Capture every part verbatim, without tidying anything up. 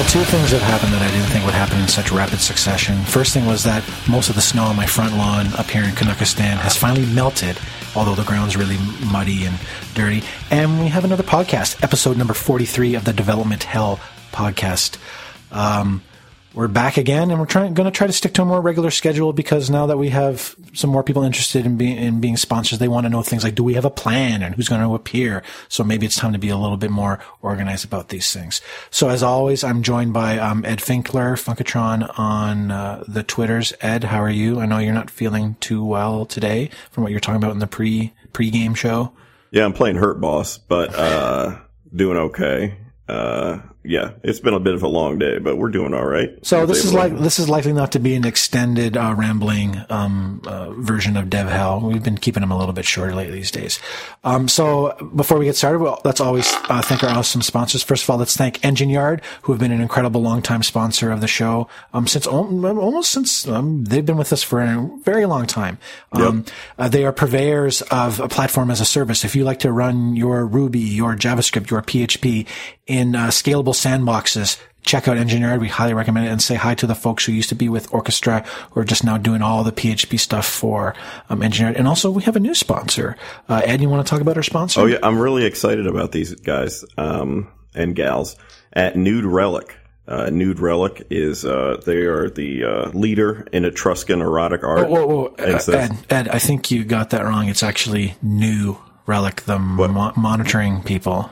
two things have happened that I didn't think would happen in such rapid succession. First thing was that most of the snow on my front lawn up here in Canuckistan has finally melted, although the ground's really muddy and dirty. And we have another podcast, episode number forty-three of the Development Hell podcast. Um, we're back again, and we're trying going to try to stick to a more regular schedule because now that we have some more people interested in being in being sponsors, they want to know things like, do we have a plan and who's going to appear? So maybe it's time to be a little bit more organized about these things. So as always, I'm joined by um, Ed Finkler, Funkatron on uh, the Twitters. Ed, how are you? I know you're not feeling too well today from what you're talking about in the pre pre-game show. Yeah, I'm playing Hurt Boss, but uh, doing okay. Uh, yeah, it's been a bit of a long day, but we're doing all right. So this is like this is likely not to be an extended, uh, rambling um, uh, version of Dev Hell. We've been keeping them a little bit shorter lately these days. Um, so before we get started, well, let's always uh, thank our awesome sponsors. First of all, let's thank Engine Yard, who have been an incredible long-time sponsor of the show um, since almost since um, they've been with us for a very long time. Um, yep. uh, they are purveyors of a platform as a service. If you like to run your Ruby, your JavaScript, your P H P in uh, scalable sandboxes, check out Engine Yard. We highly recommend it, and say hi to the folks who used to be with Orchestra who are just now doing all the P H P stuff for um, Engine Yard. And also we have a new sponsor. Uh, Ed, you want to talk about our sponsor? Oh yeah, I'm really excited about these guys um, and gals at Nude Relic. Uh, Nude Relic is, uh, they are the uh, leader in Etruscan erotic art. Whoa, whoa, whoa. Uh, Ed, Ed, I think you got that wrong. It's actually New Relic, the mo- monitoring people.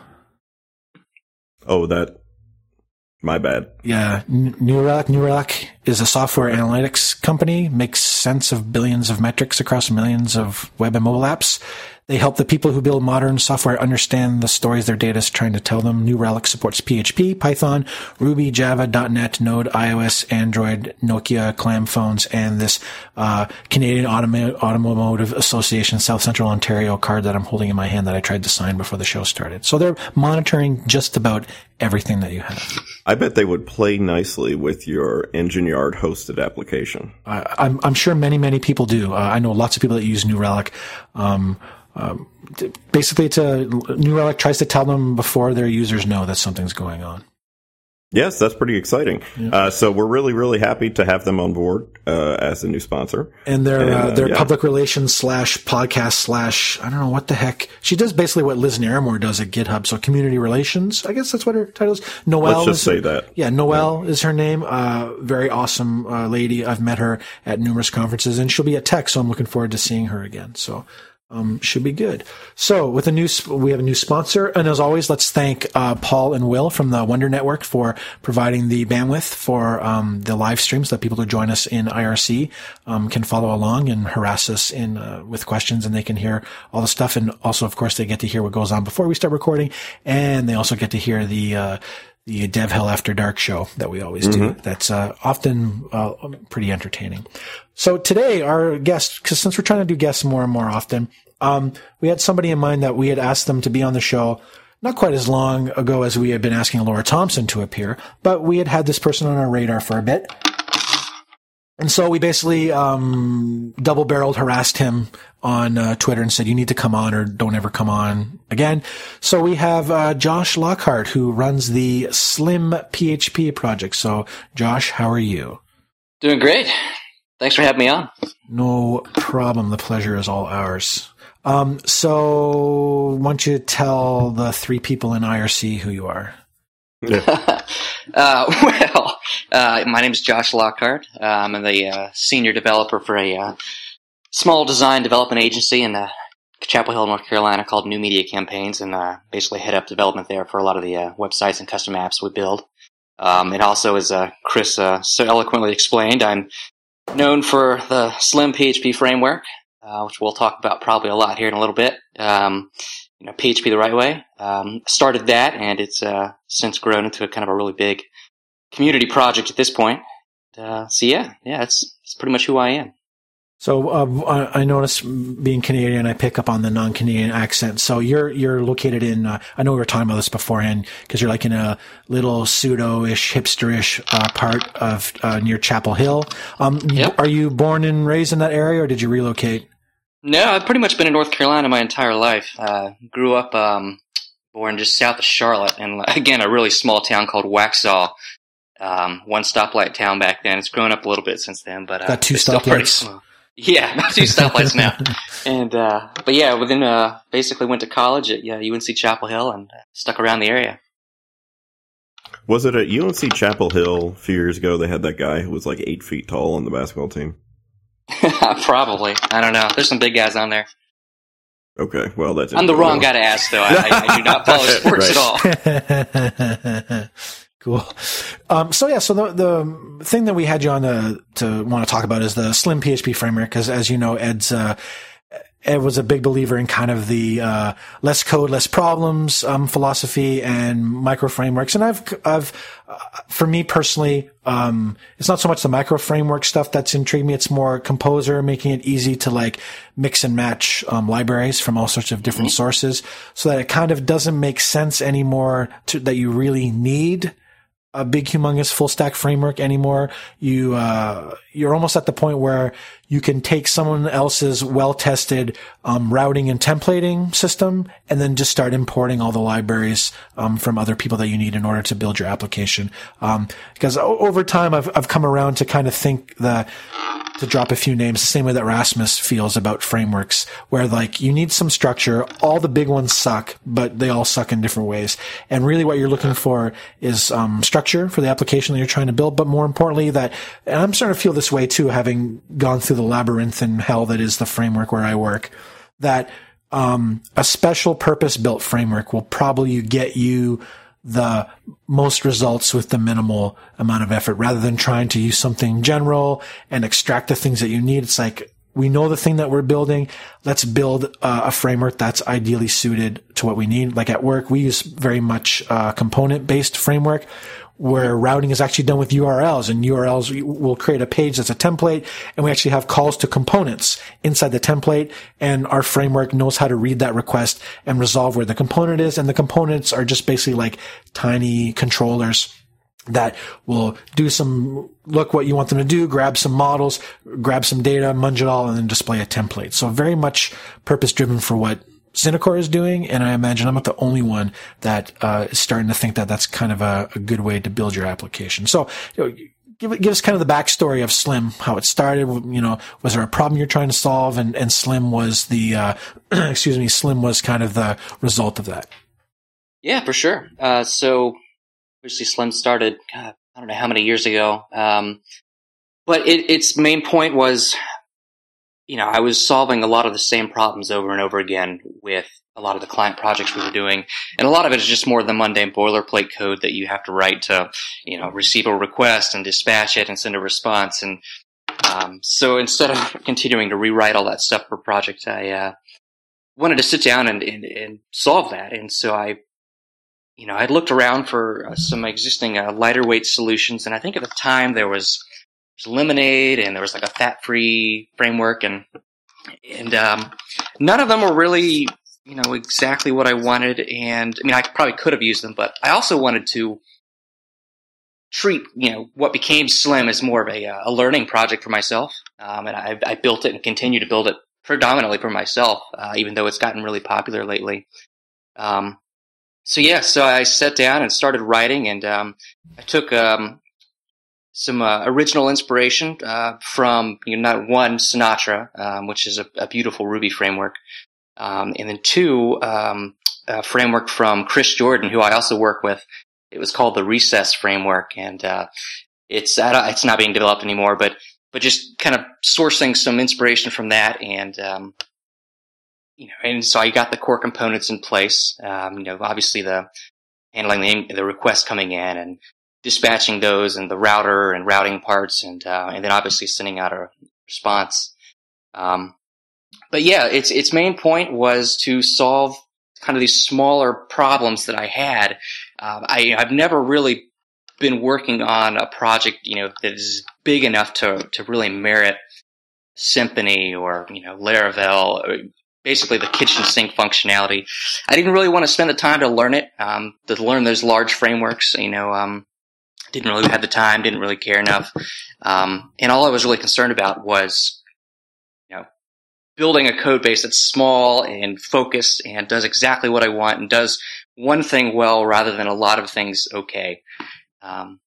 Oh, that, my bad. Yeah, New Relic. New Relic is a software analytics company, makes sense of billions of metrics across millions of web and mobile apps. They help the people who build modern software understand the stories their data is trying to tell them. New Relic supports P H P, Python, Ruby, Java, dot net, Node, iOS, Android, Nokia, Clam phones, and this uh Canadian Automo- Automotive Association South Central Ontario card that I'm holding in my hand that I tried to sign before the show started. So they're monitoring just about everything that you have. I bet they would play nicely with your Engine Yard hosted application. Uh, I'm, I'm sure many, many people do. Uh, I know lots of people that use New Relic. Um, Um, basically, it's a, New Relic tries to tell them before their users know that something's going on. Yes, that's pretty exciting. Yeah. Uh, so we're really, really happy to have them on board uh, as a new sponsor. And their and, uh, their yeah. public relations slash podcast slash I don't know what the heck. She does basically what Liz Naramore does at GitHub. So community relations, I guess that's what her title is. Noelle. Let's just is, say that. Yeah, Noelle yeah. is her name. Uh, very awesome uh, lady. I've met her at numerous conferences, and she'll be at Tech. So I'm looking forward to seeing her again. So. Um, should be good. So with a new, sp- we have a new sponsor. And as always, let's thank, uh, Paul and Will from the Wonder Network for providing the bandwidth for, um, the live streams that people who join us in I R C, um, can follow along and harass us in, uh, with questions, and they can hear all the stuff. And also, of course, they get to hear what goes on before we start recording. And they also get to hear the, uh, the Dev Hell After Dark show that we always do. Mm-hmm. That's, uh, often, uh, pretty entertaining. So today our guest, cause since we're trying to do guests more and more often, um, we had somebody in mind that we had asked them to be on the show not quite as long ago as we had been asking Laura Thompson to appear, but we had had this person on our radar for a bit. And so we basically, um, double barreled harassed him on uh, Twitter and said, you need to come on or don't ever come on again. So we have, uh, Josh Lockhart, who runs the Slim P H P project. So Josh, how are you? Doing great. Thanks for having me on. No problem. The pleasure is all ours. Um, so why don't you tell the three people in I R C who you are? uh, well, uh, my name is Josh Lockhart. Uh, I'm the uh, senior developer for a uh, small design development agency in uh, Chapel Hill, North Carolina called New Media Campaigns, and uh, basically head up development there for a lot of the uh, websites and custom apps we build. Um, it also, as uh, Chris uh, so eloquently explained, I'm known for the Slim P H P framework, uh, which we'll talk about probably a lot here in a little bit. Um, you know, P H P the right way. Um, started that, and it's uh, since grown into a kind of a really big community project at this point. Uh, so yeah, yeah, it's it's pretty much who I am. So uh, I notice being Canadian, I pick up on the non-Canadian accent. So you're you're located in. Uh, I know we were talking about this beforehand because you're like in a little pseudo-ish, hipster-ish uh, part of uh, near Chapel Hill. Um, yep. Are you born and raised in that area, or did you relocate? No, I've pretty much been in North Carolina my entire life. Uh, grew up, um, born just south of Charlotte, and again, a really small town called Waxhaw. Um, one stoplight town back then. It's grown up a little bit since then, but uh, got two it's still pretty stoplights. small. Yeah, two stoplights now. And uh, but yeah, within uh, basically went to college at yeah, U N C Chapel Hill and stuck around the area. Was it at U N C Chapel Hill a few years ago? They had that guy who was like eight feet tall on the basketball team. Probably. I don't know. There's some big guys on there. Okay, well that's. I'm the wrong guy to ask, though. I, I, I do not follow sports at all. Cool. Um, so yeah, so the the thing that we had you on to to want to talk about is the Slim P H P framework, because as you know, Ed's uh, Ed was a big believer in kind of the uh, less code, less problems um, philosophy and micro frameworks. And I've I've uh, for me personally, um, it's not so much the micro framework stuff that's intrigued me. It's more Composer, making it easy to like mix and match um, libraries from all sorts of different mm-hmm. sources, so that it kind of doesn't make sense anymore to, that you really need a big, humongous full stack framework anymore. You, uh, you're almost at the point where you can take someone else's well-tested, um, routing and templating system and then just start importing all the libraries, um, from other people that you need in order to build your application. Um, because o- over time I've, I've come around to kind of think the, to drop a few names, the same way that Rasmus feels about frameworks, where like you need some structure. All the big ones suck, but they all suck in different ways. And really what you're looking for is, um, structure for the application that you're trying to build. But more importantly that, and I'm starting to feel this way too, having gone through the labyrinthine hell that is the framework where I work, that, um, a special purpose built framework will probably get you the most results with the minimal amount of effort, rather than trying to use something general and extract the things that you need. It's like, we know the thing that we're building. Let's build uh, a framework that's ideally suited to what we need. Like at work, we use very much uh component-based framework, where routing is actually done with U R Ls, and U R Ls will create a page that's a template, and we actually have calls to components inside the template, and our framework knows how to read that request and resolve where the component is, and the components are just basically like tiny controllers that will do some, look what you want them to do, grab some models, grab some data, munge it all, and then display a template. So very much purpose-driven for what Synacor is doing, and I imagine I'm not the only one that uh, is starting to think that that's kind of a, a good way to build your application. So, you know, give give us kind of the backstory of Slim, how it started. You know, was there a problem you're trying to solve, and and Slim was the uh, excuse me, Slim was kind of the result of that. Yeah, for sure. Uh, so, obviously, Slim started God, I don't know how many years ago, um, but it, its main point was, you know, I was solving a lot of the same problems over and over again with a lot of the client projects we were doing. And a lot of it is just more the mundane boilerplate code that you have to write to, you know, receive a request and dispatch it and send a response. And um, so instead of continuing to rewrite all that stuff per project, I uh, wanted to sit down and, and, and solve that. And so I, you know, I looked around for uh, some existing uh, lighter weight solutions. And I think at the time there was Lemonade, and there was like a fat-free framework, and and um, none of them were really, you know, exactly what I wanted. And I mean, I probably could have used them, but I also wanted to treat, you know, what became Slim as more of a, a learning project for myself. Um, and I, I built it and continue to build it predominantly for myself, uh, even though it's gotten really popular lately. Um, so yeah, so I sat down and started writing, and um, I took um, some uh, original inspiration uh, from, you know, not one, Sinatra, um, which is a, a beautiful Ruby framework, um, and then two, um, a framework from Chris Jordan, who I also work with. It was called the Recess framework, and uh, it's uh, it's not being developed anymore, but but just kind of sourcing some inspiration from that, and um, you know, and so I got the core components in place. Um, you know, obviously the handling the, the requests coming in and dispatching those, and the router and routing parts, and uh, and then obviously sending out a response. Um, but yeah, its its main point was to solve kind of these smaller problems that I had. Um, I I've never really been working on a project, you know, that is big enough to to really merit Symfony or, you know, Laravel, or basically the kitchen sink functionality. I didn't really want to spend the time to learn it, um, to learn those large frameworks, you know. Um, Didn't really have the time, didn't really care enough. Um, and all I was really concerned about was, you know, building a code base that's small and focused and does exactly what I want and does one thing well rather than a lot of things okay. Um,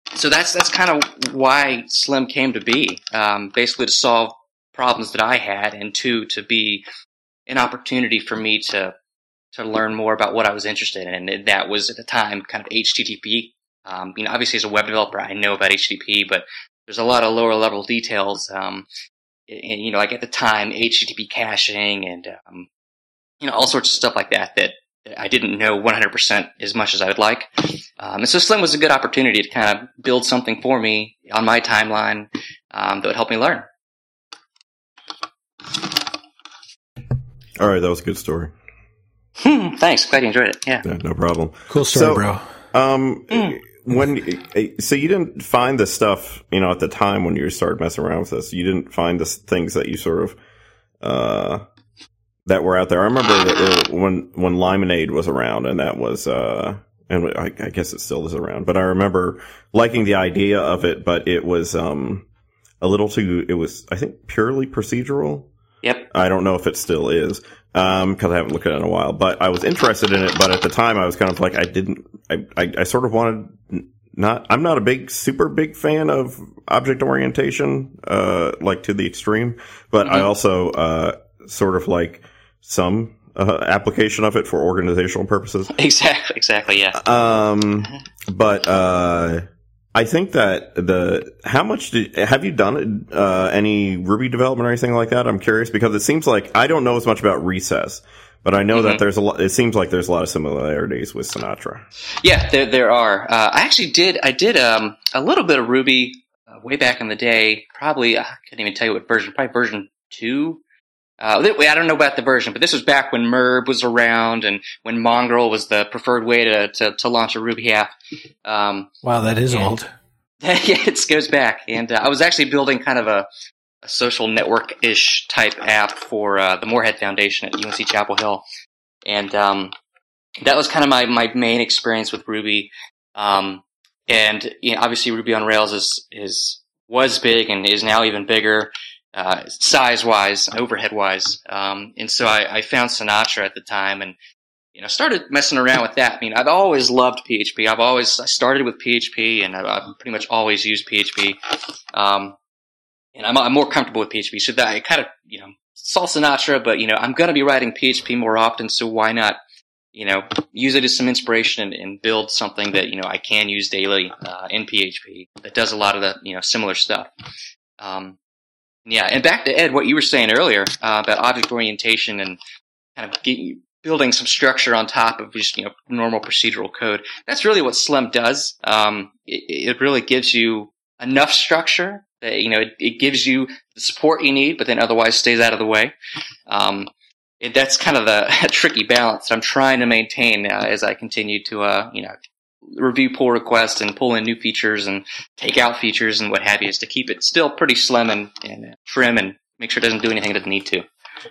so that's that's kind of why Slim came to be, um, basically to solve problems that I had, and two, to be an opportunity for me to to learn more about what I was interested in, and that was at the time kind of H T T P. Um, you know, obviously as a web developer, I know about H T T P, but there's a lot of lower level details. Um, and, you know, like at the time, H T T P caching and um, you know, all sorts of stuff like that that I didn't know one hundred percent as much as I would like. Um, and so Slim was a good opportunity to kind of build something for me on my timeline um, that would help me learn. All right, that was a good story. Hmm, thanks. Glad you enjoyed it. Yeah. Yeah, no problem. Cool story, so, bro. Um, Mm. when so you didn't find the stuff, you know, at the time when you started messing around with this, you didn't find the things that you sort of uh that were out there. I remember that when when Limonade was around, and that was uh and I, I guess it still is around, but I remember liking the idea of it, but it was um a little too. It was, I think, purely procedural. Yep. I don't know if it still is, um, because I haven't looked at it in a while. But I was interested in it. But at the time, I was kind of like, I didn't. I, I, I sort of wanted not. I'm not a big, super big fan of object orientation, uh, like to the extreme. But mm-hmm. I also uh, sort of like some uh, application of it for organizational purposes. Exactly. Exactly. Yeah. Um, but uh. I think that the, how much did, have you done, uh, any Ruby development or anything like that? I'm curious because it seems like I don't know as much about Recess, but I know mm-hmm. that there's a lot, it seems like there's a lot of similarities with Sinatra. Yeah, there, there are. Uh, I actually did, I did, um, a little bit of Ruby uh, way back in the day, probably, I couldn't even tell you what version, probably version two. Uh, I don't know about the version, but this was back when Merb was around and when Mongrel was the preferred way to, to, to launch a Ruby app. Um, wow, that is and, old. Yeah, it goes back. And uh, I was actually building kind of a, a social network-ish type app for uh, the Moorhead Foundation at U N C Chapel Hill. And um, that was kind of my, my main experience with Ruby. Um, and you know, obviously Ruby on Rails is, is was big and is now even bigger. Uh, size-wise, overhead-wise. Um, and so I, I found Sinatra at the time and, you know, started messing around with that. I mean, I've always loved P H P. I've always, I started with P H P and I've, I've pretty much always used P H P. Um, and I'm, I'm more comfortable with P H P. So that I kind of, you know, saw Sinatra, but, you know, I'm going to be writing P H P more often. So why not, you know, use it as some inspiration and, and build something that, you know, I can use daily, uh, in P H P that does a lot of the, you know, similar stuff. Um, Yeah, and back to Ed, what you were saying earlier uh, about object orientation and kind of get, building some structure on top of just, you know, normal procedural code. That's really what Slim does. Um, it, it really gives you enough structure that, you know, it, it gives you the support you need, but then otherwise stays out of the way. Um, and that's kind of the tricky balance that I'm trying to maintain uh, as I continue to, uh, you know, review pull requests and pull in new features and take out features and what have you, is to keep it still pretty slim and, and trim and make sure it doesn't do anything it doesn't need to.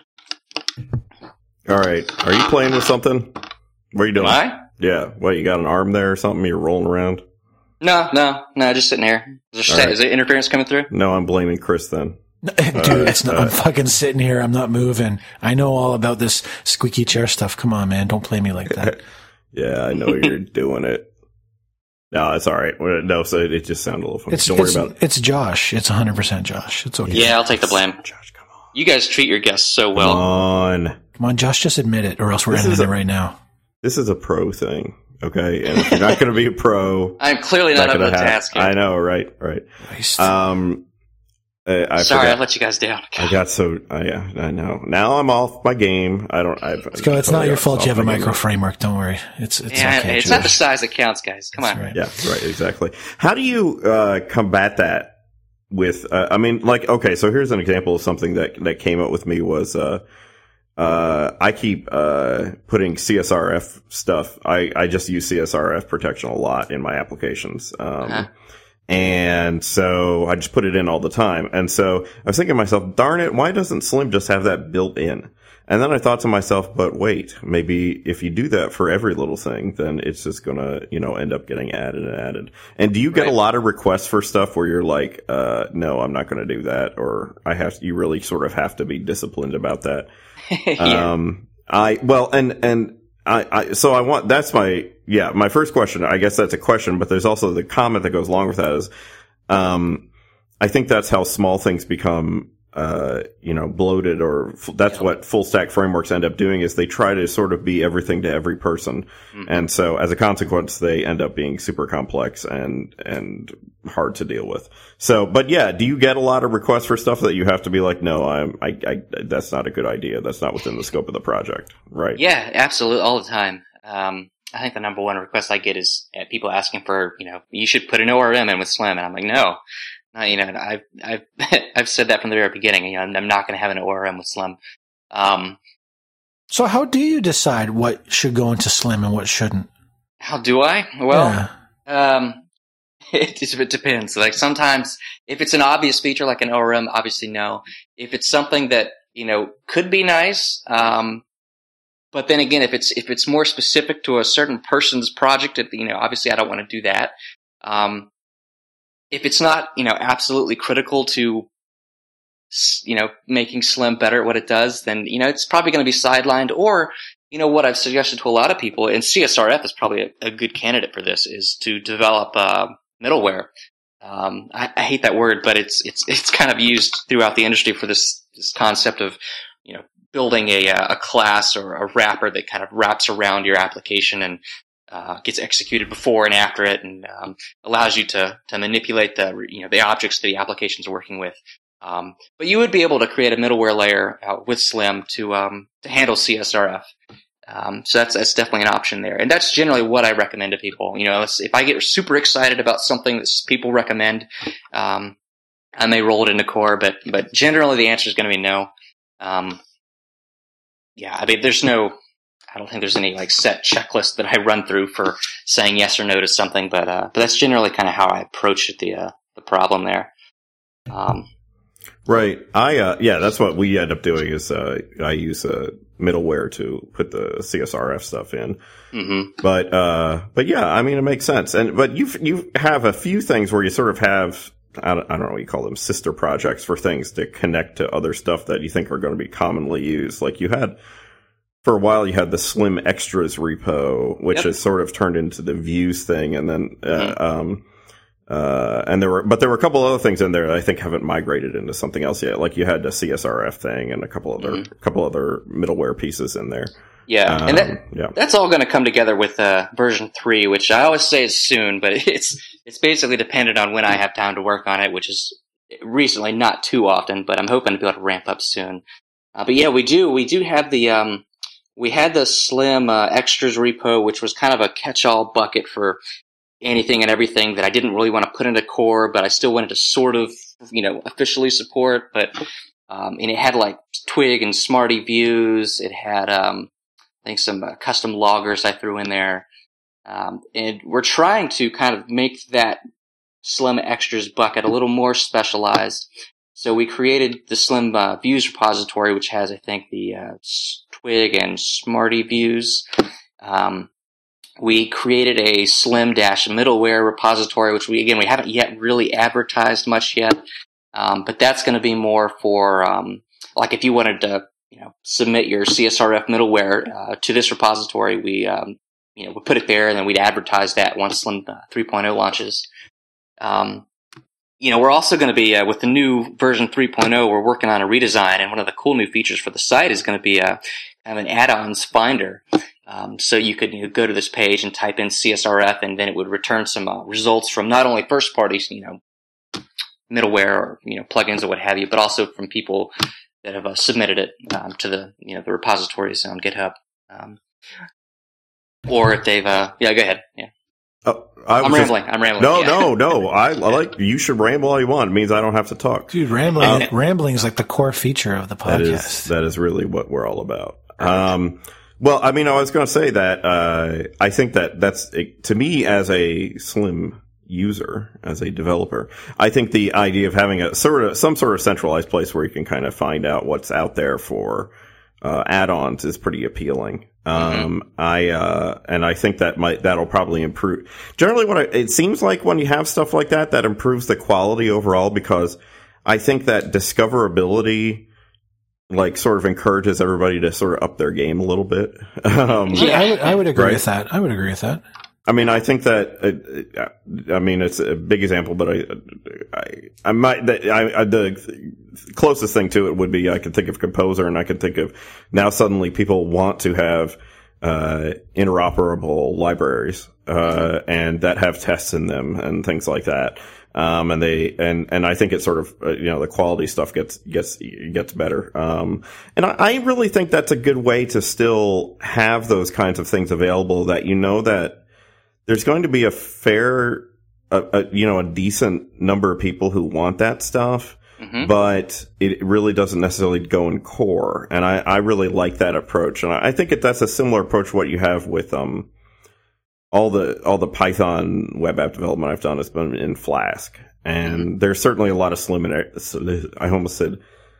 All right. Are you playing with something? What are you doing? Am I? Yeah. What, you got an arm there or something? You're rolling around? No, no, no, just sitting here. Is there, right. Is there interference coming through? No, I'm blaming Chris then. Dude, uh, it's not, uh, I'm fucking sitting here. I'm not moving. I know all about this squeaky chair stuff. Come on, man. Don't play me like that. Yeah, I know you're doing it. No, it's all right. No, so it just sounded a little funny. It's, Don't worry it's, about it. It's Josh. It's one hundred percent Josh. It's okay. Yeah, I'll take the blame. Josh, come on. You guys treat your guests so well. Come on. Come on, Josh, just admit it, or else we're ending it right now. This is a pro thing, okay? And if you're not going to be a pro... I'm clearly not up to the task here. I know, right, right. Christ. Um, I, I Sorry, forgot. I let you guys down. I got so... I, I know. Now I'm off my game. I don't... I've, Let's go. It's not your fault you have a micro game. Framework. Don't worry. It's it's yeah, okay. It's Josh. not the size that counts, guys. Come That's on. Right. Yeah, right, exactly. How do you uh, combat that with... Uh, I mean, like, okay, so here's an example of something that, that came up with me was... Uh, uh, I keep uh, putting C S R F stuff. I, I just use C S R F protection a lot in my applications. Um, uh-huh. And so I just put it in all the time. And so I was thinking to myself, darn it, why doesn't Slim just have that built in? And then I thought to myself, but wait, maybe if you do that for every little thing, then it's just going to, you know, end up getting added and added. And do you get right. a lot of requests for stuff where you're like, uh, no, I'm not going to do that? Or I have, you really sort of have to be disciplined about that. yeah. Um, I, well, and, and I, I, so I want, that's my, yeah, my first question, I guess that's a question, but there's also the comment that goes along with that is, um, I think that's how small things become, uh, you know, bloated, or f- that's yeah. what full stack frameworks end up doing, is they try to sort of be everything to every person. Mm-hmm. And so as a consequence, they end up being super complex and, and hard to deal with. So, but yeah, do you get a lot of requests for stuff that you have to be like, no, I'm, I, I, that's not a good idea. That's not within the scope of the project. Right. Yeah, absolutely. All the time. Um, I think the number one request I get is uh, people asking for, you know, you should put an O R M in with Slim. And I'm like, no. Uh, you know, I've I've I've said that from the very beginning. You know, I'm, I'm not going to have an O R M with Slim. Um, so how do you decide what should go into Slim and what shouldn't? How do I? Well, yeah. um, it, it depends. Like sometimes, if it's an obvious feature like an O R M, obviously no. If it's something that you know could be nice, um, but then again, if it's if it's more specific to a certain person's project, you know, obviously I don't want to do that. Um, If it's not, you know, absolutely critical to, you know, making Slim better at what it does, then, you know, it's probably going to be sidelined. Or, you know, what I've suggested to a lot of people, and C S R F is probably a, a good candidate for this, is to develop uh, middleware. Um, I, I hate that word, but it's it's it's kind of used throughout the industry for this this concept of, you know, building a a class or a wrapper that kind of wraps around your application and Uh, gets executed before and after it, and um, allows you to to manipulate the you know the objects that the application's working with. Um, but you would be able to create a middleware layer uh, with Slim to um, to handle C S R F. Um, so that's that's definitely an option there, and that's generally what I recommend to people. You know, if I get super excited about something that people recommend, um, I may roll it into core, but but generally the answer is going to be no. Um, yeah, I mean, there's no. I don't think there's any like set checklist that I run through for saying yes or no to something, but uh, but that's generally kind of how I approach the uh, the problem there. Um, right. I uh, yeah, that's what we end up doing. Is uh, I use a uh, middleware to put the C S R F stuff in. Mm-hmm. But uh, but yeah, I mean it makes sense. And but you you have a few things where you sort of have. I don't, I don't know what you call them, sister projects for things to connect to other stuff that you think are going to be commonly used. Like you had. For a while, you had the Slim Extras repo, which yep. has sort of turned into the Views thing, and then, uh, mm-hmm. um, uh, and there were, but there were a couple other things in there that I think haven't migrated into something else yet. Like you had the C S R F thing and a couple other, mm-hmm. couple other middleware pieces in there. Yeah, um, and that, yeah. that's all going to come together with uh, version three, which I always say is soon, but it's it's basically dependent on when I have time to work on it, which is recently not too often, but I'm hoping to be able to ramp up soon. Uh, but yeah, we do we do have the. Um, We had the Slim uh, Extras repo, which was kind of a catch-all bucket for anything and everything that I didn't really want to put into core, but I still wanted to sort of, you know, officially support. But um, and it had like Twig and Smarty views. It had, um, I think, some uh, custom loggers I threw in there, um, and we're trying to kind of make that Slim Extras bucket a little more specialized. So we created the Slim uh, Views repository, which has, I think, the uh, Twig and Smarty views. Um, we created a Slim-middleware repository, which we again we haven't yet really advertised much yet, um, but that's going to be more for um, like if you wanted to, you know, submit your C S R F middleware uh, to this repository, we um, you know we put it there, and then we'd advertise that once Slim three point oh launches. Um, You know, we're also going to be, uh, with the new version three point oh, we're working on a redesign, and one of the cool new features for the site is going to be a, kind of an add-ons finder. Um, so you could you know, go to this page and type in C S R F, and then it would return some uh, results from not only first-party, you know, middleware or, you know, plugins or what have you, but also from people that have uh, submitted it um, to the, you know, the repositories on GitHub. Um, or if they've, uh, yeah, go ahead, yeah. Oh, I I'm rambling. Just, I'm rambling. No, yeah. no, no. I, I like. You should ramble all you want. It means I don't have to talk. Dude, rambling, uh, rambling is like the core feature of the podcast. That is, that is really what we're all about. Um, well, I mean, I was going to say that uh, I think that that's to me as a Slim user, as a developer, I think the idea of having a sort of some sort of centralized place where you can kind of find out what's out there for uh, add-ons is pretty appealing. Um, mm-hmm. I, uh, and I think that might, that'll probably improve. Generally what I, it seems like when you have stuff like that, that improves the quality overall, because I think that discoverability, like sort of encourages everybody to sort of up their game a little bit. Um, yeah, I would, I would agree right? with that. I would agree with that. I mean, I think that, uh, I mean, it's a big example, but I, I, I might, I, I, the closest thing to it would be I could think of Composer, and I could think of now suddenly people want to have, uh, interoperable libraries, uh, and that have tests in them and things like that. Um, and they, and, and I think it sort of, uh, you know, the quality stuff gets, gets, gets better. Um, and I, I really think that's a good way to still have those kinds of things available, that you know that there's going to be a fair, a, a, you know, a decent number of people who want that stuff, mm-hmm. but it really doesn't necessarily go in core. And I, I really like that approach. And I, I think it, that's a similar approach to what you have with, um, all the, all the Python web app development I've done has been in Flask. And mm-hmm. there's certainly a lot of slim, I almost said,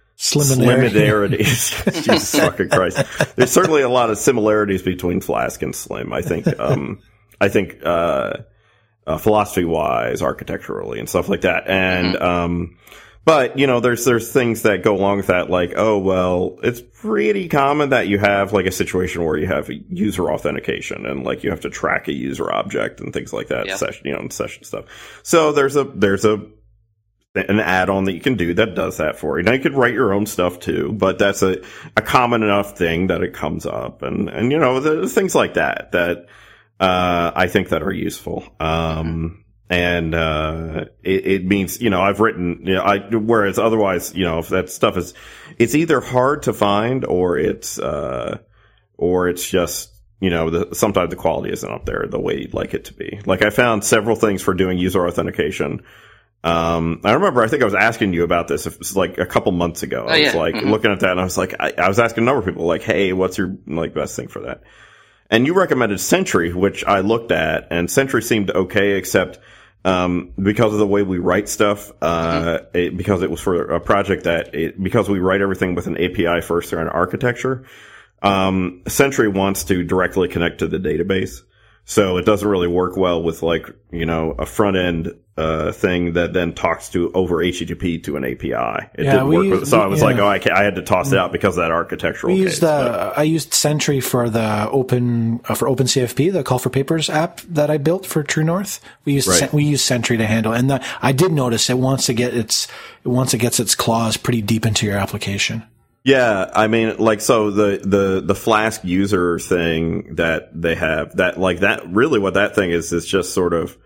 similarities. Jesus fucking Christ. There's certainly a lot of similarities between Flask and Slim. I think, um, I think, uh, uh, philosophy-wise, architecturally, and stuff like that. And, mm-hmm. um, but, you know, there's, there's things that go along with that, like, oh, well, it's pretty common that you have, like, a situation where you have user authentication, and, like, you have to track a user object and things like that, yeah. session, you know, session stuff. So there's a, there's a, an add-on that you can do that does that for you. Now, you could write your own stuff, too, but that's a, a common enough thing that it comes up. And, and, you know, there's things like that, that, Uh, I think that are useful. Um, and, uh, it, it means, you know, I've written, you know, I, whereas otherwise, you know, if that stuff is, it's either hard to find or it's, uh, or it's just, you know, the, sometimes the quality isn't up there the way you'd like it to be. Like I found several things for doing user authentication. Um, I remember, I think I was asking you about this. It was like a couple months ago. I oh, was yeah. like mm-hmm. looking at that, and I was like, I, I was asking a number of people, like, hey, what's your, like, best thing for that? And you recommended Sentry, which I looked at, and Sentry seemed okay, except um because of the way we write stuff, uh mm-hmm. it, because it was for a project that, it, because we write everything with an A P I first or an architecture, um Sentry wants to directly connect to the database. So it doesn't really work well with, like, you know, a front end uh thing that then talks to over H T T P to an A P I. It yeah, didn't work used, with it. So I was yeah. like, oh, I, can't, I had to toss it out because of that architectural we case. Used, uh, I used Sentry for the open uh, for OpenCFP, the Call for Papers app that I built for True North. We used right. we use Sentry to handle, and the, I did notice it wants to get its it once it gets its claws pretty deep into your application. Yeah, I mean, like, so the, the, the Flask user thing that they have, that, like, that, really what that thing is, is just sort of,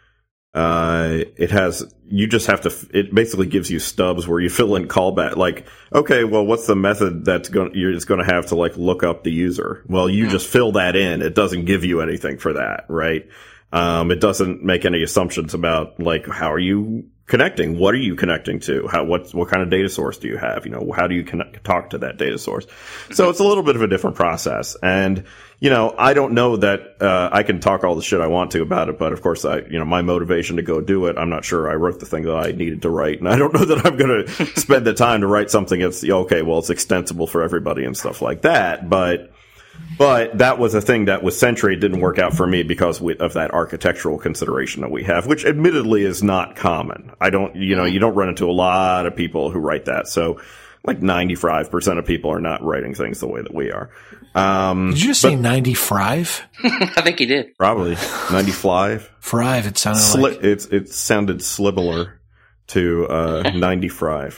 uh, it has, you just have to, it basically gives you stubs where you fill in callback, like, okay, well, what's the method that's going, you're just going to have to, like, look up the user? Well, you just fill that in. It doesn't give you anything for that, right? Um, it doesn't make any assumptions about, like, how are you connecting? What are you connecting to? How, what, what kind of data source do you have? You know, how do you connect, talk to that data source? So it's a little bit of a different process. And, you know, I don't know that, uh, I can talk all the shit I want to about it, but of course I, you know, my motivation to go do it, I'm not sure I wrote the thing that I needed to write. And I don't know that I'm going to spend the time to write something that's, okay, well, it's extensible for everybody and stuff like that. But, But that was a thing that with Sentry didn't work out for me because we, of that architectural consideration that we have, which admittedly is not common. I don't, you know, you don't run into a lot of people who write that. So like ninety-five percent of people are not writing things the way that we are. Um, did you just say ninety-five? I think he did. Probably. ninety-five? Five, it sounded Sli- like. It's, it sounded slibbler to, uh, ninety-five.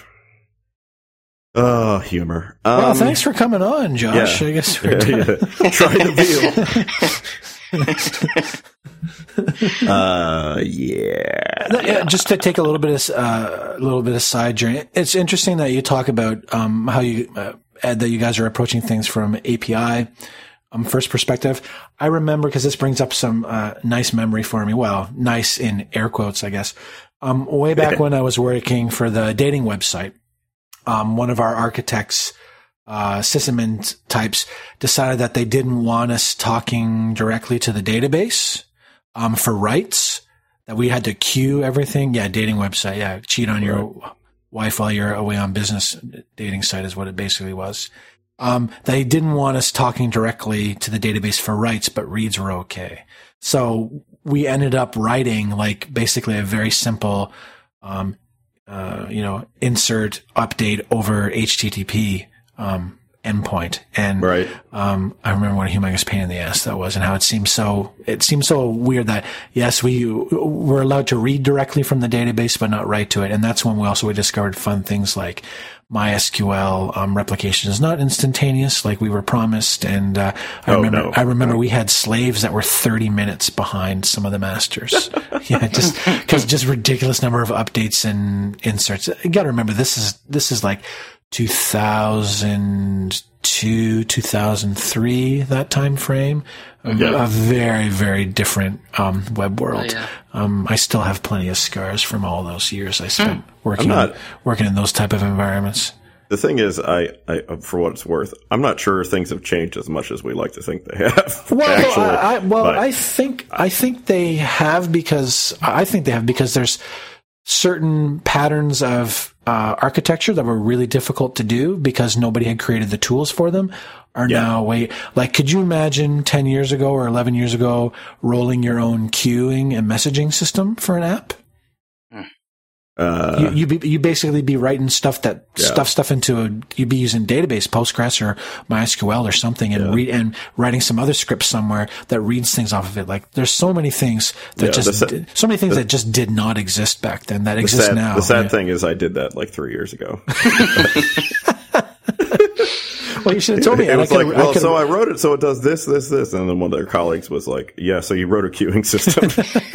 Oh, humor. Um, well, thanks for coming on, Josh. Yeah. I guess we're yeah, yeah. Try the veal. uh, yeah. yeah. Just to take a little bit of uh, a little bit of side journey. It's interesting that you talk about um, how you uh, Ed, that you guys are approaching things from A P I um, first perspective. I remember because this brings up some uh, nice memory for me. Well, nice in air quotes, I guess. Um, way back when I was working for the dating website. Um, one of our architects, uh, sysadmin types decided that they didn't want us talking directly to the database, um, for rights, that we had to queue everything. Yeah. Dating website. Yeah. Cheat on your right. wife while you're away on business dating site is what it basically was. Um, they didn't want us talking directly to the database for writes, but reads were okay. So we ended up writing like basically a very simple, um, Uh, you know, insert update over H T T P, um, endpoint. And Right. um, I remember what a humongous pain in the ass that was, and how it seemed so it seemed so weird that yes, we were allowed to read directly from the database, but not write to it. And that's when we also we discovered fun things like MySQL um, replication is not instantaneous like we were promised. And uh, I Oh, remember no. I remember we had slaves that were thirty minutes behind some of the masters. Yeah, just because just ridiculous number of updates and inserts. You got to remember this is this is like two thousand two, two thousand three, that time frame. A, Yeah. a very, very different um, web world. Oh, yeah. Um, I still have plenty of scars from all those years I spent working I'm not- on, working in those type of environments. The thing is, I, I, for what it's worth, I'm not sure things have changed as much as we like to think they have. Well, actually. I, I, well, But- I think I think they have because I think they have because there's certain patterns of uh, architecture that were really difficult to do because nobody had created the tools for them. Are Yeah. now way like could you imagine ten years ago or eleven years ago rolling your own queuing and messaging system for an app? Uh, you you be, you basically be writing stuff that Yeah. stuff stuff into a you'd be using database Postgres or MySQL or something and Yeah. read and writing some other script somewhere that reads things off of it. Like there's so many things that Yeah, just the sa- did, so many things that just did not exist back then that the exist sad, now. the sad Yeah. thing is I did that like three years ago. Well, you should have told me. It and I was like, could've- I well, could've- so I wrote it so it does this, this, this. And then one of their colleagues was like, yeah, so you wrote a queuing system.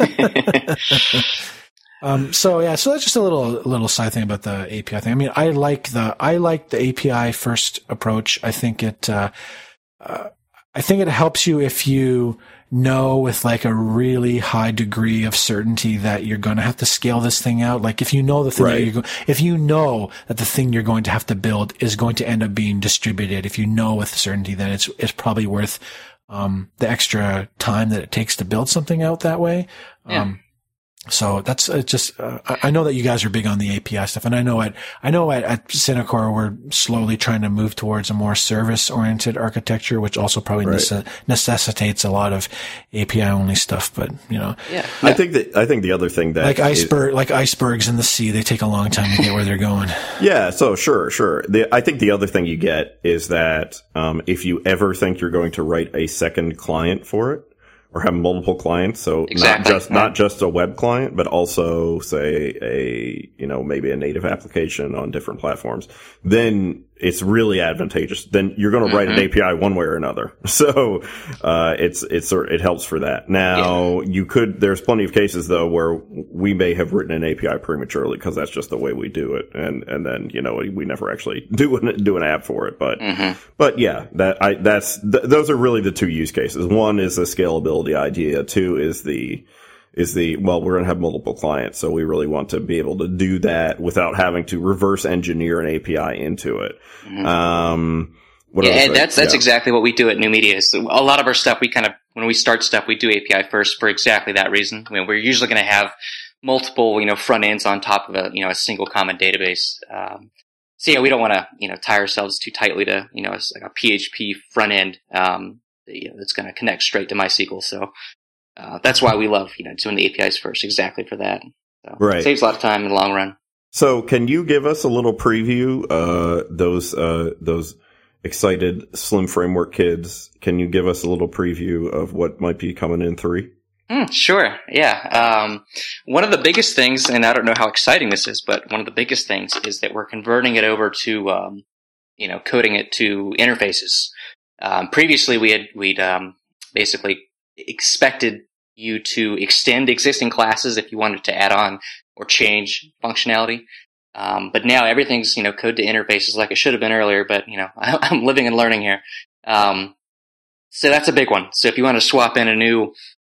Um, so yeah, so that's just a little, little side thing about the A P I thing. I mean, I like the, I like the A P I first approach. I think it, uh, uh, I think it helps you if you know with like a really high degree of certainty that you're going to have to scale this thing out. Like if you know the thing Right. that you're, go- if you know that the thing you're going to have to build is going to end up being distributed, if you know with certainty, then it's, it's probably worth, um, the extra time that it takes to build something out that way. Yeah. Um, So that's uh, just, uh, I I know that you guys are big on the A P I stuff. And I know at, I know at, at Cinecore, we're slowly trying to move towards a more service oriented architecture, which also probably Right. nece- necessitates a lot of A P I only stuff. But, you know, Yeah. I think that, I think the other thing that like is- iceberg, like icebergs in the sea, they take a long time to get where they're going. Yeah, so sure, sure. The, I think the other thing you get is that um, if you ever think you're going to write a second client for it, or have multiple clients, so Exactly. not just not just a web client, but also say a you know maybe a native application on different platforms, then it's really advantageous. Then you're going to write an A P I one way or another. So uh, it's it's it helps for that. Now you could there's plenty of cases though where we may have written an A P I prematurely because that's just the way we do it, and and then you know we never actually do an, do an app for it. But but yeah, that I that's th- those are really the two use cases. One is the scalability idea. Two is the is the, well, we're going to have multiple clients, so we really want to be able to do that without having to reverse engineer an A P I into it. Mm-hmm. Um, what Yeah, else? and that's that's Yeah. exactly what we do at New Media. Is a lot of our stuff we kind of when we start stuff we do A P I first for exactly that reason. I mean, we're usually going to have multiple you know front ends on top of a you know a single common database. Um, so yeah, we don't want to you know tie ourselves too tightly to you know it's like a P H P front end um, that, you know, that's going to connect straight to MySQL. So uh, that's why we love you know doing the A P Is first, exactly for that. So Right. It saves a lot of time in the long run. So can you give us a little preview, uh, those, uh, those excited Slim Framework kids? Can you give us a little preview of what might be coming in three? Mm, sure. Yeah. Um, one of the biggest things, and I don't know how exciting this is, but one of the biggest things is that we're converting it over to, um, you know, coding it to interfaces. Um, previously, we had we'd um, basically expected you to extend existing classes if you wanted to add on or change functionality. Um, but now everything's you know code to interfaces like it should have been earlier. But you know, I, I'm living and learning here. Um, so that's a big one. So if you want to swap in a new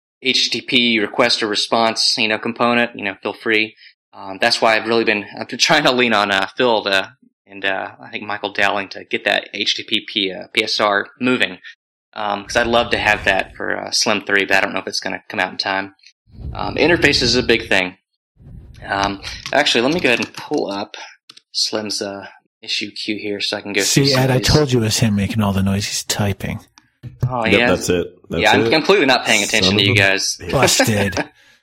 H T T P request or response, you know, component, you know, feel free. Um, that's why I've really been, I've been trying to lean on, uh, Phil to, and, uh, I think Michael Dowling to get that H T T P, uh, P S R moving. Um, cause I'd love to have that for, uh, Slim three, but I don't know if it's going to come out in time. Um, interfaces is a big thing. Um, actually, let me go ahead and pull up Slim's, uh, issue queue here so I can go through See, some Ed, of I these. told you it was him making all the noise. He's typing. Oh, Yep, yeah. that's it. That's yeah, I'm it. completely not paying attention Son to of you a- guys. Busted.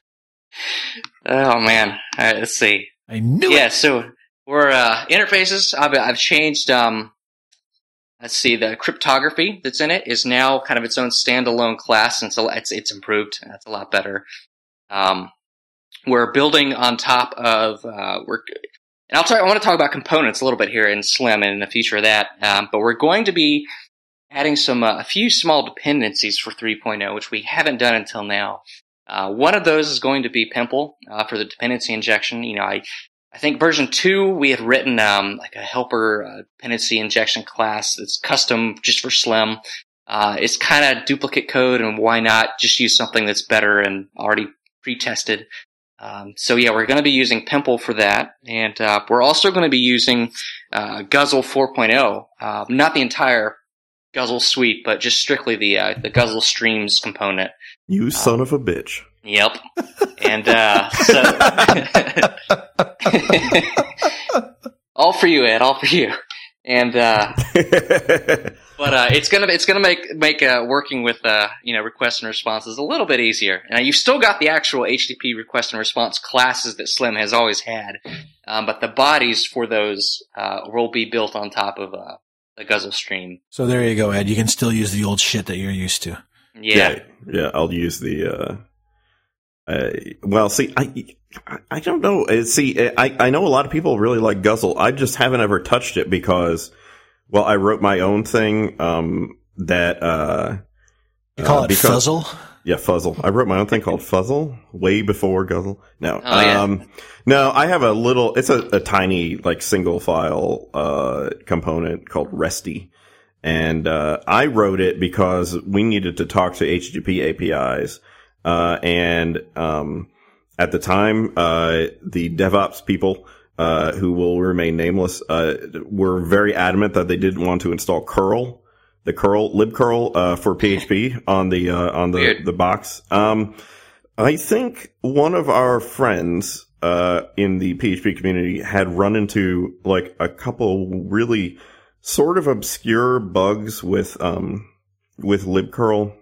Oh man. All right, let's see. I knew Yeah, it. so we're uh, interfaces. I've I've changed um, let's see, the cryptography that's in it is now kind of its own standalone class, and so it's it's improved. That's a lot better. Um, we're building on top of uh, we're. And I'll talk, I want to talk about components a little bit here in Slim and in the future of that. Um, but we're going to be adding some uh, a few small dependencies for three point oh, which we haven't done until now. Uh, one of those is going to be Pimple uh, for the dependency injection. You know, I I think version two we had written um, like a helper uh, dependency injection class that's custom just for Slim. Uh, it's kind of duplicate code, and why not just use something that's better and already pre-tested. Um, so yeah, we're going to be using Pimple for that, and uh, we're also going to be using uh, Guzzle four point oh, uh, not the entire Guzzle suite, but just strictly the uh, the Guzzle Streams component. You um, son of a bitch. Yep. And uh, so all for you, Ed, all for you. And uh, but uh, it's gonna it's gonna make make uh, working with uh, you know request and responses a little bit easier. And you've still got the actual H T T P request and response classes that Slim has always had, um, but the bodies for those uh, will be built on top of uh, the Guzzle Stream. So there you go, Ed. You can still use the old shit that you're used to. Yeah, yeah, yeah I'll use the. Uh, uh, well, see, I. I don't know. See, I, I know a lot of people really like Guzzle. I just haven't ever touched it because, well, I wrote my own thing um, that. Uh, you call uh, it because, Fuzzle? Yeah, Fuzzle. I wrote my own thing called Fuzzle way before Guzzle. No, oh, yeah. um, no, I have a little. It's a, a tiny like single file uh, component called Resty, and uh, I wrote it because we needed to talk to H T T P A P Is, uh, and um. At the time, uh, the DevOps people, uh, who will remain nameless, uh, were very adamant that they didn't want to install curl, the curl, libcurl, uh, for P H P on the, uh, on the, Weird. the box. Um, I think one of our friends, uh, in the P H P community had run into like a couple really sort of obscure bugs with, um, with libcurl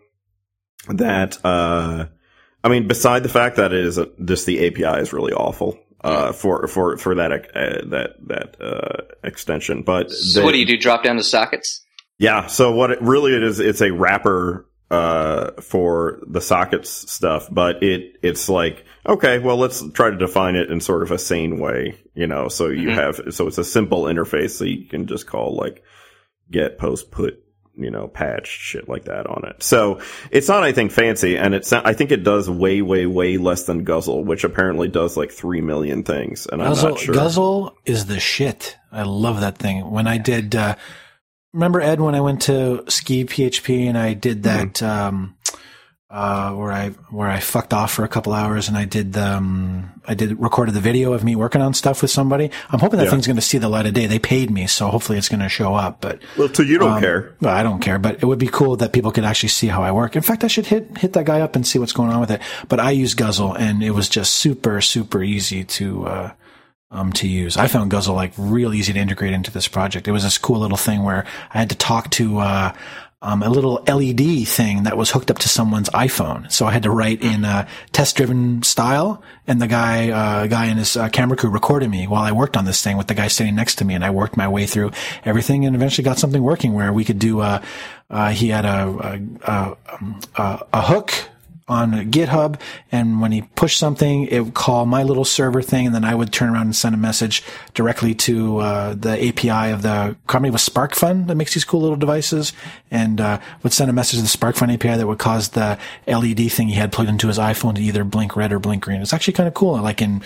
that, uh, I mean, beside the fact that it is a, just the A P I is really awful uh, for for for that uh, that that uh, extension. But so they, what do you do? Drop down the sockets? Yeah. So what it really it is, it's a wrapper uh, for the sockets stuff. But it it's like, okay, well, let's try to define it in sort of a sane way, you know. So you mm-hmm. have so it's a simple interface, so you can just call like get, post, put, you know, patch, shit like that on it. So it's not anything fancy, and it's not, I think it does way, way, way less than Guzzle, which apparently does like three million things, and Guzzle, I'm not sure. Guzzle is the shit. I love that thing. When I did, uh, remember Ed, when I went to Ski P H P and I did that, mm-hmm. um, uh, where I, where I fucked off for a couple hours and I did, um, I did recorded the video of me working on stuff with somebody. I'm hoping that yeah. thing's going to see the light of day. They paid me, so hopefully it's going to show up, but. Well, so you don't um, care. Well, I don't care, but it would be cool that people could actually see how I work. In fact, I should hit, hit that guy up and see what's going on with it. But I use Guzzle and it was just super, super easy to, uh, um, to use. I found Guzzle like real easy to integrate into this project. It was this cool little thing where I had to talk to, uh, Um, a little L E D thing that was hooked up to someone's iPhone. So I had to write in a test-driven style, and the guy, uh, guy and his uh, camera crew recorded me while I worked on this thing with the guy sitting next to me, and I worked my way through everything and eventually got something working where we could do, uh, uh, he had a, a, a, a, a hook on GitHub, and when he pushed something, it would call my little server thing, and then I would turn around and send a message directly to uh the A P I of the company with SparkFun that makes these cool little devices, and uh would send a message to the SparkFun A P I that would cause the L E D thing he had plugged into his iPhone to either blink red or blink green. It's actually kind of cool. Like in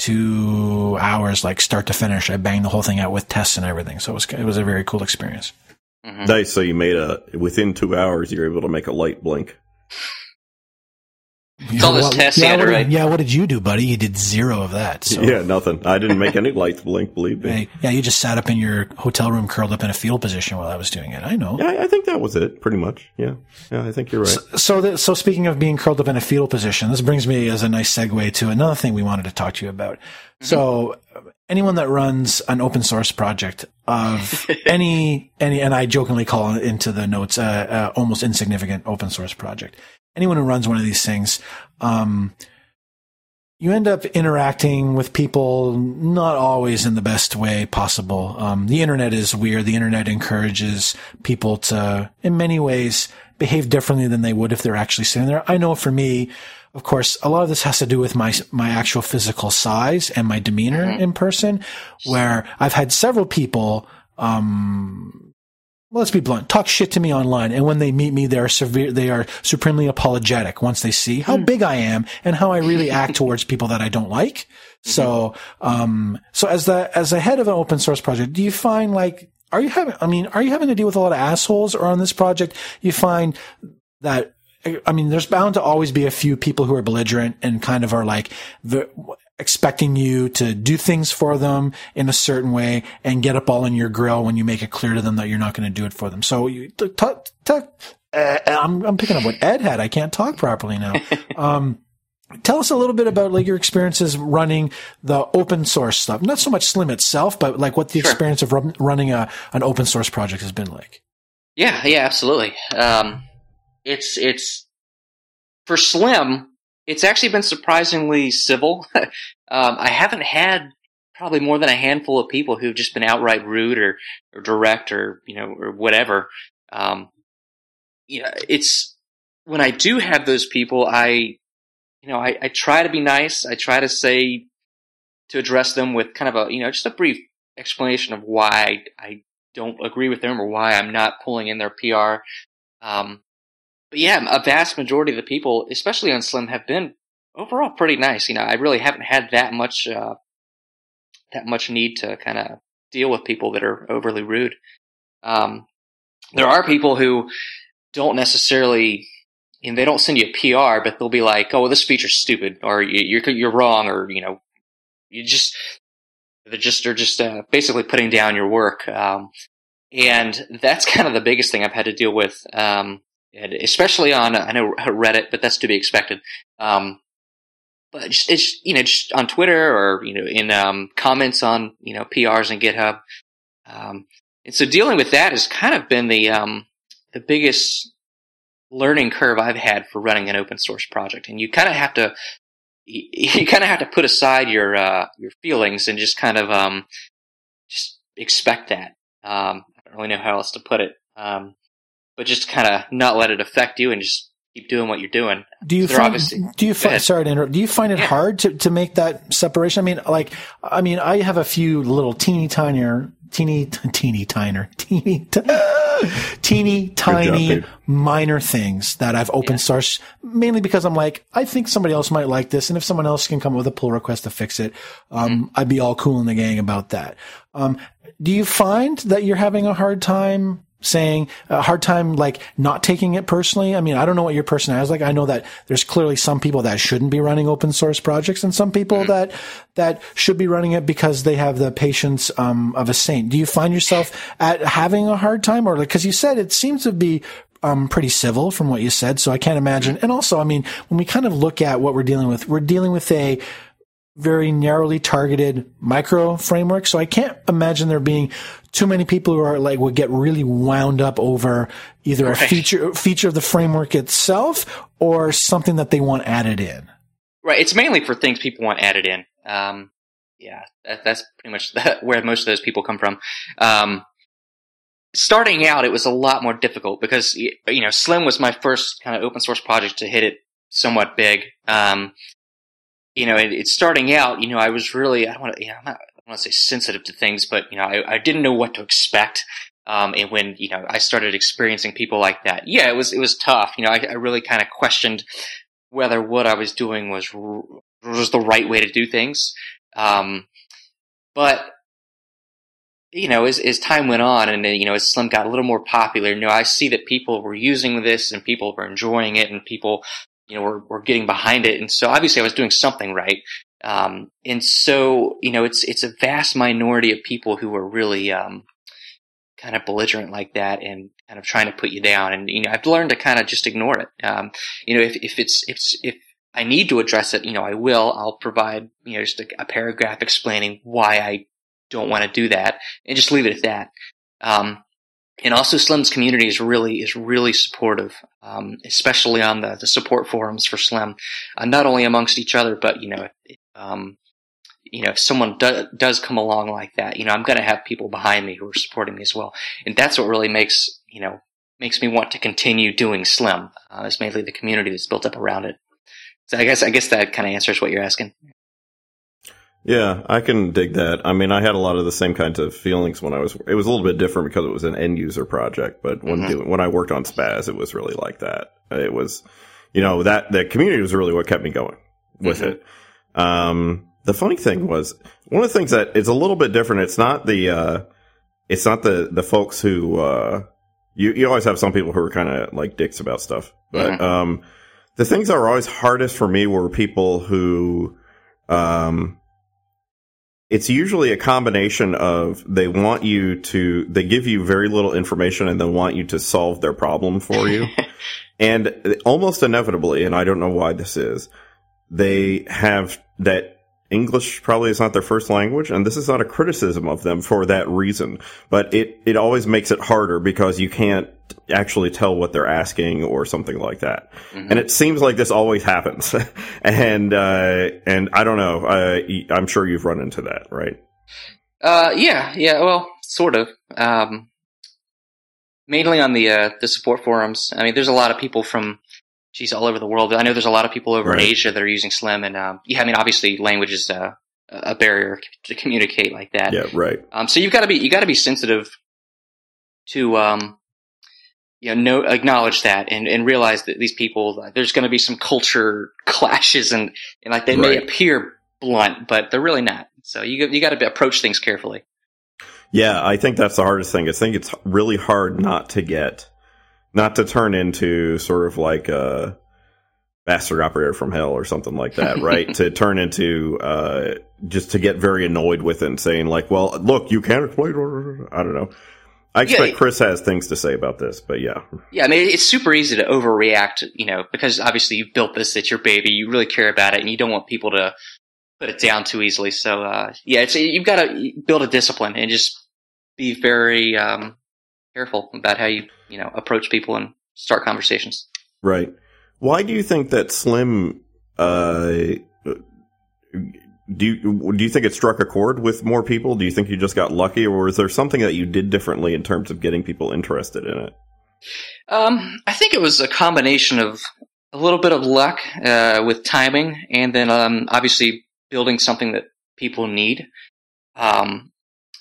two hours, like start to finish, I banged the whole thing out with tests and everything. So it was it was a very cool experience. Mm-hmm. Nice. So you made a within two hours, you're able to make a light blink. It's all this what, test yeah, data, what, right? Yeah, what did you do, buddy? You did zero of that. So. Yeah, nothing. I didn't make any lights blink, believe me. Hey, yeah, you just sat up in your hotel room, curled up in a fetal position while I was doing it. I know. Yeah, I think that was it, pretty much. Yeah, yeah, I think you're right. So, so, the, so speaking of being curled up in a fetal position, this brings me as a nice segue to another thing we wanted to talk to you about. Mm-hmm. So, anyone that runs an open source project of any, any, and I jokingly call it into the notes, uh, uh, almost insignificant open source project. Anyone who runs one of these things, um, you end up interacting with people not always in the best way possible. Um, the internet is weird. The internet encourages people to, in many ways, behave differently than they would if they're actually sitting there. I know for me, of course, a lot of this has to do with my my actual physical size and my demeanor mm-hmm. in person, where I've had several people, um, let's be blunt, talk shit to me online, and when they meet me, they are severe, they are supremely apologetic once they see how mm. big I am and how I really act towards people that I don't like. Mm-hmm. So, um, so as the as the head of an open source project, do you find like are you having? I mean, are you having to deal with a lot of assholes, or on this project, you find that? I mean, there's bound to always be a few people who are belligerent and kind of are like the, expecting you to do things for them in a certain way and get up all in your grill when you make it clear to them that you're not going to do it for them. So you t- t- t- uh, I'm, I'm picking up what Ed had. I can't talk properly now. Um, tell us a little bit about like your experiences running the open source stuff. Not so much Slim itself, but like what the sure. experience of run, running a, an open source project has been like. Yeah, yeah, absolutely. Um, It's, it's, for Slim, it's actually been surprisingly civil. um, I haven't had probably more than a handful of people who've just been outright rude or, or direct or, you know, or whatever. Um, you know, it's, when I do have those people, I, you know, I, I try to be nice. I try to say, to address them with kind of a, you know, just a brief explanation of why I don't agree with them or why I'm not pulling in their P R. Um, But yeah, a vast majority of the people, especially on Slim, have been overall pretty nice. You know, I really haven't had that much, uh, that much need to kind of deal with people that are overly rude. Um, there are people who don't necessarily, and they don't send you a P R, but they'll be like, "Oh, well, this feature's stupid," or "You're you're wrong," or you know, you just they're just they're just uh, basically putting down your work. Um, and that's kind of the biggest thing I've had to deal with. Um, And especially on, I know Reddit, but that's to be expected. Um, but just, it's, you know, just on Twitter or, you know, in, um, comments on, you know, P Rs and GitHub. Um, and so dealing with that has kind of been the, um, the biggest learning curve I've had for running an open source project. And you kind of have to, you, you kind of have to put aside your, uh, your feelings and just kind of, um, just expect that. Um, I don't really know how else to put it. Um, but just kind of not let it affect you and just keep doing what you're doing. Do you find, do you find, sorry to interrupt, do you find it yeah. hard to, to make that separation? I mean, like, I mean, I have a few little teeny tinier, teeny, teeny tiner, teeny, teeny tiny job, minor things that I've open yeah. sourced, mainly because I'm like, I think somebody else might like this. And if someone else can come up with a pull request to fix it, um, mm-hmm. I'd be all cool in the gang about that. Um, do you find that you're having a hard time saying a hard time, like not taking it personally? I mean, I don't know what your personality is like. I know that there's clearly some people that shouldn't be running open source projects and some people mm-hmm. that, that should be running it because they have the patience, um, of a saint. Do you find yourself at having a hard time, or like, cause you said it seems to be, um, pretty civil from what you said. So I can't imagine. And also, I mean, when we kind of look at what we're dealing with, we're dealing with a very narrowly targeted micro framework. So I can't imagine there being too many people who are like, would get really wound up over either right. a feature, feature of the framework itself or something that they want added in. Right. It's mainly for things people want added in. Um, yeah, that, that's pretty much the, where most of those people come from. Um, starting out, it was a lot more difficult because, you know, Slim was my first kind of open source project to hit it somewhat big. Um, you know, it, it's starting out, you know, I was really, I don't want to, you know, I'm not, I don't want to say sensitive to things, but, you know, I, I didn't know what to expect. Um, and when, you know, I started experiencing people like that, yeah, it was, it was tough. You know, I, I really kind of questioned whether what I was doing was, was the right way to do things. Um, but, you know, as, as time went on and, you know, as Slim got a little more popular, you know, I see that people were using this and people were enjoying it and people, you know, were, were getting behind it. And so obviously I was doing something right. Um, and so, you know, it's, it's a vast minority of people who are really, um, kind of belligerent like that and kind of trying to put you down. And, you know, I've learned to kind of just ignore it. Um, you know, if, if it's, if, if I need to address it, you know, I will, I'll provide, you know, just a, a paragraph explaining why I don't want to do that and just leave it at that. Um, and also Slim's community is really is really supportive, um, especially on the, the support forums for Slim, uh, not only amongst each other, but you know, um, you know, if someone do, does come along like that, you know, I'm going to have people behind me who are supporting me as well, and that's what really makes you know makes me want to continue doing Slim. Uh, it's mainly the community that's built up around it. So I guess I guess that kind of answers what you're asking. Yeah, I can dig that. I mean, I had a lot of the same kinds of feelings when I was. It was a little bit different because it was an end user project, but when Mm-hmm. doing, when I worked on Spaz, it was really like that. It was, you know, that the community was really what kept me going with Mm-hmm. it. Um, the funny thing was one of the things that is a little bit different. It's not the, uh, it's not the the folks who uh, you you always have some people who are kind of like dicks about stuff, but Mm-hmm. um, the things that were always hardest for me were people who, um. It's usually a combination of they want you to, they give you very little information and then want you to solve their problem for you. And almost inevitably, and I don't know why this is, they have that English probably is not their first language, and this is not a criticism of them for that reason, but it, it always makes it harder because you can't actually tell what they're asking or something like that. Mm-hmm. And it seems like this always happens. and, uh, and I don't know, uh, I'm sure you've run into that, right? Uh, yeah, yeah, well, sort of. Um, mainly on the, uh, the support forums. I mean, there's a lot of people from, geez, all over the world. I know there's a lot of people over right. in Asia that are using Slim, and, um, yeah, I mean, obviously language is, uh, a barrier to communicate like that. Yeah, right. Um, so you've got to be, you got to be sensitive to, um, you know, know, acknowledge that and, and realize that these people, uh, there's going to be some culture clashes and, and like they right. may appear blunt, but they're really not. So you you got to approach things carefully. Yeah, I think that's the hardest thing. I think it's really hard not to get, not to turn into sort of like a bastard operator from hell or something like that, right? To turn into, uh, just to get very annoyed with it and saying like, well, look, you can't explain, I don't know. I expect yeah, Chris has things to say about this, but yeah. Yeah, I mean, it's super easy to overreact, you know, because obviously you've built this, it's your baby, you really care about it, and you don't want people to put it down too easily. So, uh, yeah, it's you've got to build a discipline and just be very um, careful about how you, you know, approach people and start conversations. Right. Why do you think that Slim, uh, do you, do you think it struck a chord with more people? Do you think you just got lucky, or is there something that you did differently in terms of getting people interested in it? Um, I think it was a combination of a little bit of luck, uh, with timing, and then, um, obviously building something that people need. Um,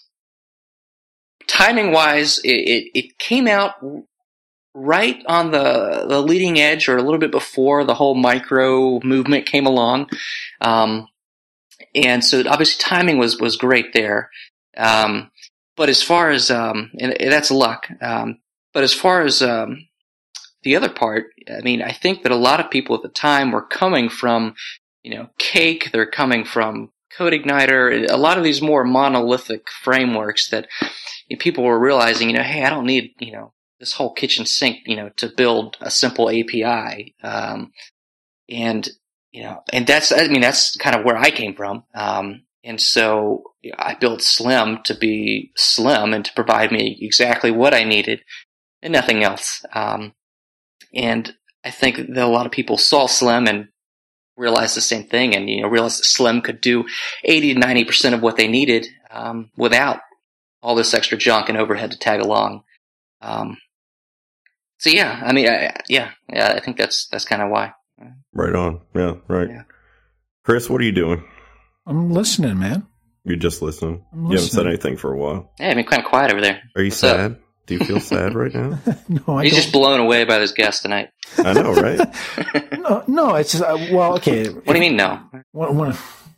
timing wise, it, it, it came out right on the, the leading edge, or a little bit before the whole micro movement came along. Um, and so obviously timing was, was great there. Um, but as far as, um, and that's luck. Um, but as far as, um, the other part, I mean, I think that a lot of people at the time were coming from, you know, Cake, they're coming from CodeIgniter, a lot of these more monolithic frameworks that you know, people were realizing, you know, hey, I don't need, you know, this whole kitchen sink, you know, to build a simple A P I. Um, and, you know, and that's, I mean, that's kind of where I came from. Um, and so you know, I built Slim to be slim and to provide me exactly what I needed and nothing else. Um, and I think that a lot of people saw Slim and realized the same thing, and, you know, realized that Slim could do eighty to ninety percent of what they needed, um, without all this extra junk and overhead to tag along. Um, so yeah, I mean, I, yeah, yeah, I think that's, that's kind of why. Right on. Yeah. Right. Yeah. Chris, what are you doing? I'm listening, man. You're just listening. I'm You haven't said listening. anything for a while. Yeah, I've been kind of quiet over there. Are you What's sad? up? Do you feel sad right now? No, I He's don't. just blown away by this guest tonight. I know, right? No, no, it's just, uh, well, okay. What do you mean, no? One, one,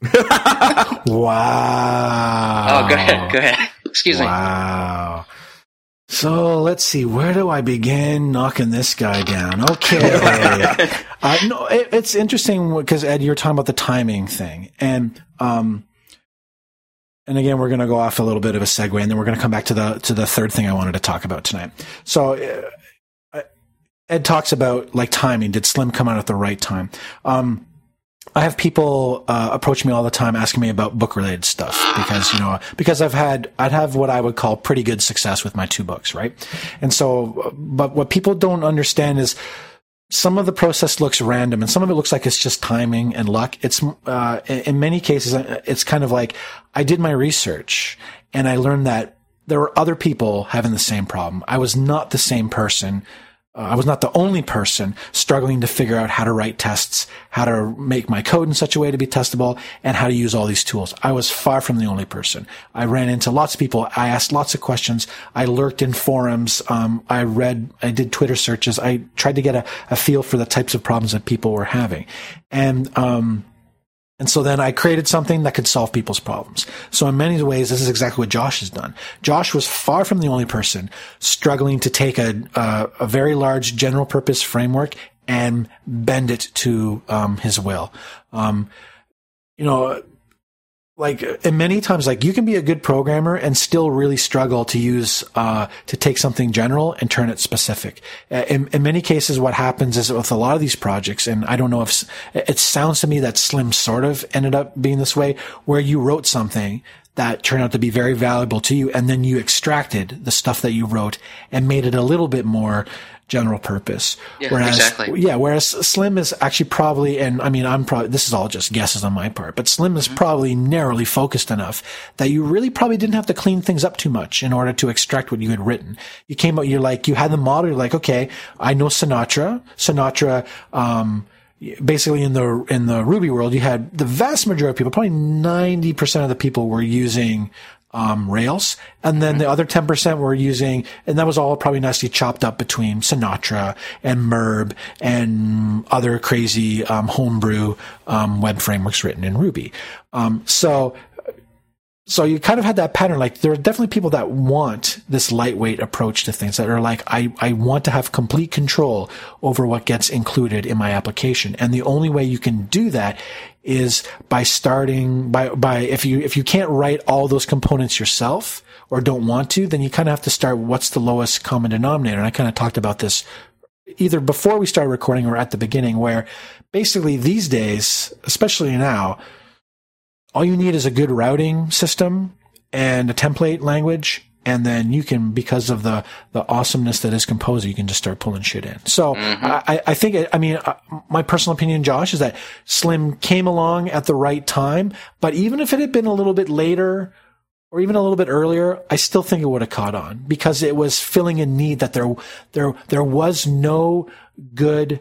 wow. Oh, go ahead, go ahead. Excuse me. Wow. So let's see. Where do I begin knocking this guy down? Okay. uh, no, it, it's interesting because Ed, you're talking about the timing thing, and um, and again, we're going to go off a little bit of a segue, and then we're going to come back to the to the third thing I wanted to talk about tonight. So uh, Ed talks about like timing. Did Slim come out at the right time? Um, I have people uh, approach me all the time asking me about book related stuff because, you know, because I've had, I'd have what I would call pretty good success with my two books, right? And so, but what people don't understand is some of the process looks random and some of it looks like it's just timing and luck. It's, uh, in many cases, it's kind of like I did my research and I learned that there were other people having the same problem. I was not the same person. Uh, I was not the only person struggling to figure out how to write tests, how to make my code in such a way to be testable, and how to use all these tools. I was far from the only person. I ran into lots of people. I asked lots of questions. I lurked in forums. Um, I read, I did Twitter searches. I tried to get a, a feel for the types of problems that people were having. And, um, And so then I created something that could solve people's problems. So in many ways, this is exactly what Josh has done. Josh was far from the only person struggling to take a, a, a very large general purpose framework and bend it to um, his will. Um, you know, like, and many times, like, you can be a good programmer and still really struggle to use, uh, to take something general and turn it specific. In, in many cases, what happens is with a lot of these projects, and I don't know if, it sounds to me that Slim sort of ended up being this way, where you wrote something that turned out to be very valuable to you, and then you extracted the stuff that you wrote and made it a little bit more general purpose. Yeah, whereas, exactly. Yeah, whereas Slim is actually probably, and I mean, I'm probably, this is all just guesses on my part, but Slim is mm-hmm. probably narrowly focused enough that you really probably didn't have to clean things up too much in order to extract what you had written. You came out, you're like, you had the model, you're like, okay, I know Sinatra. Sinatra, um, basically in the, in the Ruby world, you had the vast majority of people, probably ninety percent of the people were using Um, Rails. And then the other ten percent were using, and that was all probably nicely chopped up between Sinatra and Merb and other crazy, um, homebrew, um, web frameworks written in Ruby. Um, so, so you kind of had that pattern. Like, there are definitely people that want this lightweight approach to things, that are like, I, I want to have complete control over what gets included in my application. And the only way you can do that is by starting by, by, if you, if you can't write all those components yourself or don't want to, then you kind of have to start what's the lowest common denominator. And I kind of talked about this either before we started recording or at the beginning, where basically these days, especially now, all you need is a good routing system and a template language. And then you can, because of the, the awesomeness that is Composer, you can just start pulling shit in. So mm-hmm. I, I think, it, I mean, uh, my personal opinion, Josh, is that Slim came along at the right time. But even if it had been a little bit later or even a little bit earlier, I still think it would have caught on, because it was filling a need that there, there, there was no good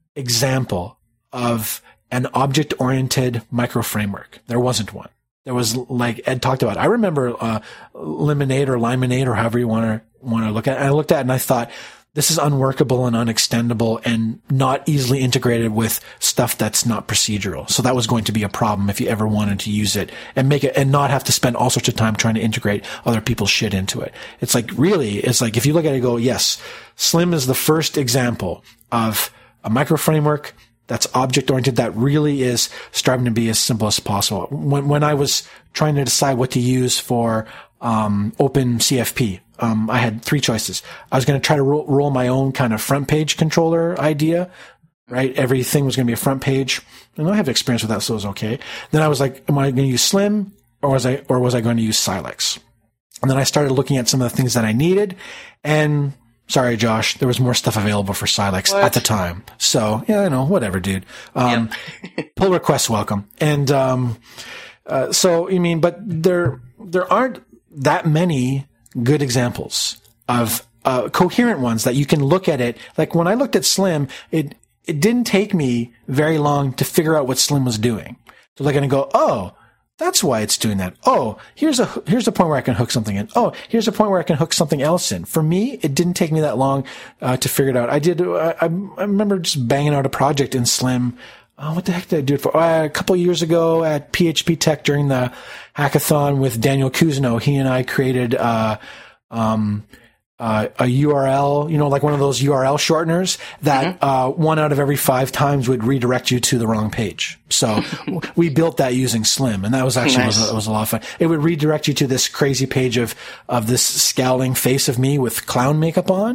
example of an object-oriented micro framework. There wasn't one. There was, like Ed talked about, I remember, uh, Lemonade or Limonade or however you want to, want to look at it. And I looked at it and I thought, this is unworkable and unextendable and not easily integrated with stuff that's not procedural. So that was going to be a problem if you ever wanted to use it and make it, and not have to spend all sorts of time trying to integrate other people's shit into it. It's like, really, it's like, if you look at it and go, yes, Slim is the first example of a micro framework that's object-oriented, that really is striving to be as simple as possible. When, when I was trying to decide what to use for, um, OpenCFP, um, I had three choices. I was going to try to roll, roll my own kind of front page controller idea, right? Everything was going to be a front page. And I have experience with that, so it was okay. Then I was like, am I going to use Slim, or was I, or was I going to use Silex? And then I started looking at some of the things that I needed, and sorry, Josh, there was more stuff available for Silex what? at the time. So, yeah, I know, whatever, dude. Um, yep. Pull requests welcome. And, um, uh, so, I mean, but there, there aren't that many good examples of, uh, coherent ones that you can look at it. Like, when I looked at Slim, it, it didn't take me very long to figure out what Slim was doing. So they're going to go, oh, that's why it's doing that. Oh, here's a, here's a point where I can hook something in. Oh, here's a point where I can hook something else in. For me, it didn't take me that long, uh, to figure it out. I did, uh, I, I remember just banging out a project in Slim. Oh, what the heck did I do it for? Uh, a couple of years ago at P H P Tech during the hackathon with Daniel Kuzno, he and I created, uh, um, Uh, a U R L, you know, like one of those U R L shorteners that, mm-hmm. uh, one out of every five times would redirect you to the wrong page. So we built that using Slim, and that was actually, nice. was, was a lot of fun. It would redirect you to this crazy page of, of this scowling face of me with clown makeup on.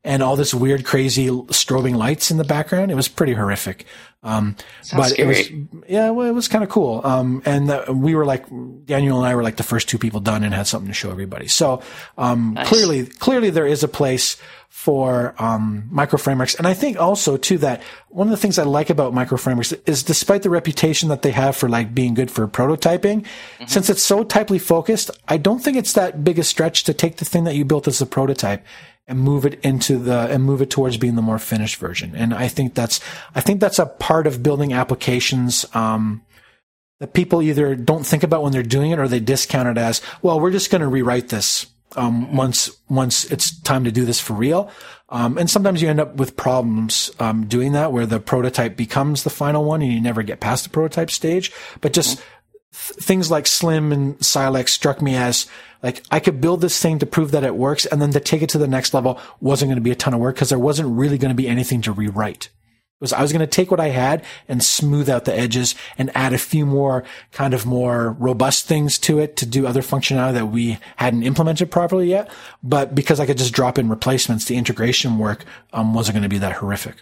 and all this weird, crazy strobing lights in the background. It was pretty horrific. Um, Sounds but scary. it was, yeah, well, it was kind of cool. Um, and the, we were like, Daniel and I were like the first two people done and had something to show everybody. So, um, Nice. clearly, clearly there is a place for, um, micro frameworks. And I think also too that one of the things I like about micro frameworks is despite the reputation that they have for like being good for prototyping, mm-hmm. since it's so tightly focused, I don't think it's that big a stretch to take the thing that you built as a prototype and move it into the, and move it towards being the more finished version. And I think that's, I think that's a part of building applications, um, that people either don't think about when they're doing it or they discount it as, well, we're just going to rewrite this, um, once, once it's time to do this for real. Um, and sometimes you end up with problems, um, doing that where the prototype becomes the final one and you never get past the prototype stage. But just th- things like Slim and Silex struck me as, like, I could build this thing to prove that it works, and then to take it to the next level wasn't going to be a ton of work because there wasn't really going to be anything to rewrite. It was, I was going to take what I had and smooth out the edges and add a few more kind of more robust things to it to do other functionality that we hadn't implemented properly yet. But because I could just drop in replacements, the integration work um, wasn't going to be that horrific.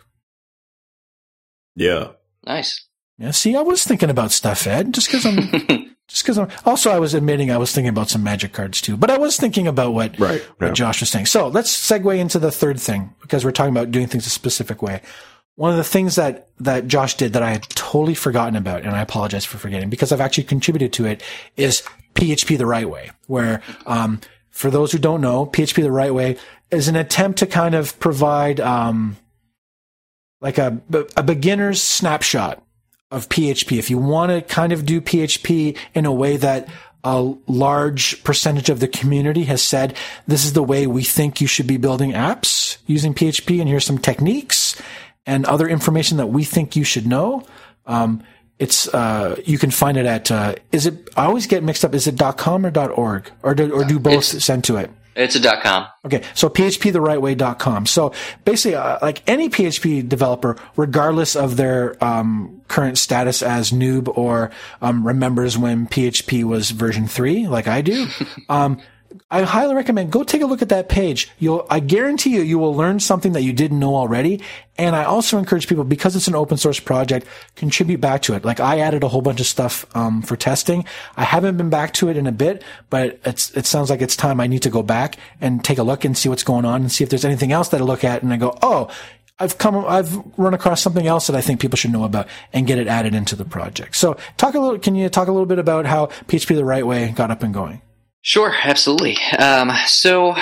Yeah. Nice. Yeah. See, I was thinking about stuff, Ed, just because I'm. Just because I'm also, I was admitting I was thinking about some magic cards too, but I was thinking about what, right, what yeah. Josh was saying. So let's segue into the third thing because we're talking about doing things a specific way. One of the things that, that Josh did that I had totally forgotten about, and I apologize for forgetting because I've actually contributed to it, is P H P the right way, where, um, for those who don't know, P H P the right way is an attempt to kind of provide, um, like a, a beginner's snapshot of P H P. If you want to kind of do P H P in a way that a large percentage of the community has said, this is the way we think you should be building apps using P H P, and here's some techniques and other information that we think you should know. Um, it's, uh, you can find it at, uh, is it, I always get mixed up. Is it .com or .org or do, or do both it's, send to it? It's a .com. Okay. So P H P the right way dot com. So basically, uh, like any P H P developer, regardless of their, um, current status as noob or, um, remembers when P H P was version three, like I do, um, I highly recommend go take a look at that page. You'll, I guarantee you, you will learn something that you didn't know already. And I also encourage people, because it's an open source project, contribute back to it. Like I added a whole bunch of stuff, um, for testing. I haven't been back to it in a bit, but it's, it sounds like it's time I need to go back and take a look and see what's going on and see if there's anything else that I look at and I go, oh, I've come, I've run across something else that I think people should know about and get it added into the project. So talk a little, can you talk a little bit about how P H P the right way got up and going? Sure, absolutely. Um, so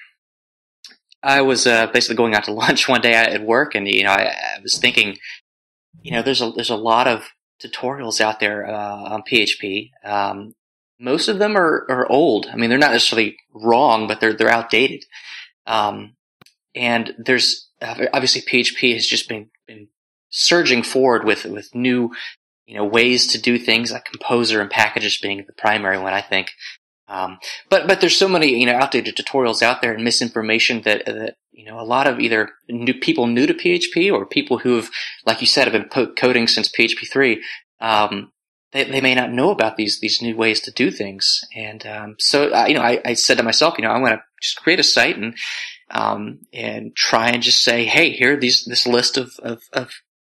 I was uh, basically going out to lunch one day at work, and you know, I, I was thinking, you know, there's a there's a lot of tutorials out there uh, on P H P. Um, most of them are, are old. I mean, they're not necessarily wrong, but they're they're outdated. Um, and there's obviously P H P has just been been surging forward with with new, you know, ways to do things, like Composer and packages being the primary one, I think. Um, but, but there's so many, you know, outdated tutorials out there and misinformation that, that, you know, a lot of either new people new to P H P or people who have, like you said, have been po- coding since P H P three, um, they, they may not know about these, these new ways to do things. And, um, so, uh, you know, I, I said to myself, you know, I'm going to just create a site and, um, and try and just say, hey, here, these, this list of, of, of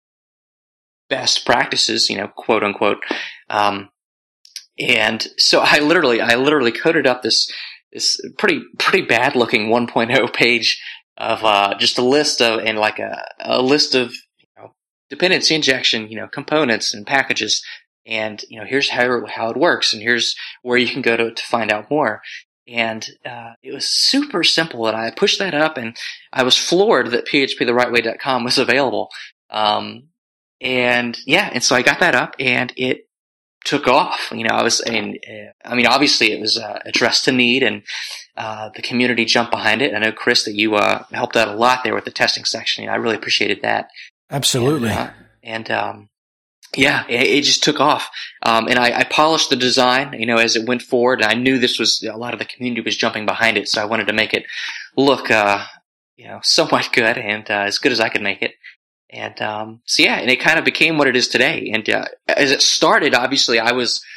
best practices, you know, quote unquote, um, And so I literally, I literally coded up this, this pretty, pretty bad looking one point oh page of, uh, just a list of, and like a, a list of, you know, dependency injection, you know, components and packages. And, you know, here's how, how it works. And here's where you can go to, to find out more. And, uh, it was super simple. And I pushed that up and I was floored that P H P the right way dot com was available. Um, and yeah, and so I got that up and it took off. You know, I was, I mean, I mean, obviously it was uh, addressed to need, and uh, the community jumped behind it. I know, Chris, that you uh, helped out a lot there with the testing section. You know, I really appreciated that. Absolutely. And, uh, and um, yeah, it, it just took off. Um, and I, I polished the design, you know, as it went forward. And I knew this was, a lot of the community was jumping behind it, so I wanted to make it look, uh, you know, somewhat good and uh, as good as I could make it. And, um, so yeah, and it kind of became what it is today. And, uh, as it started, obviously I was,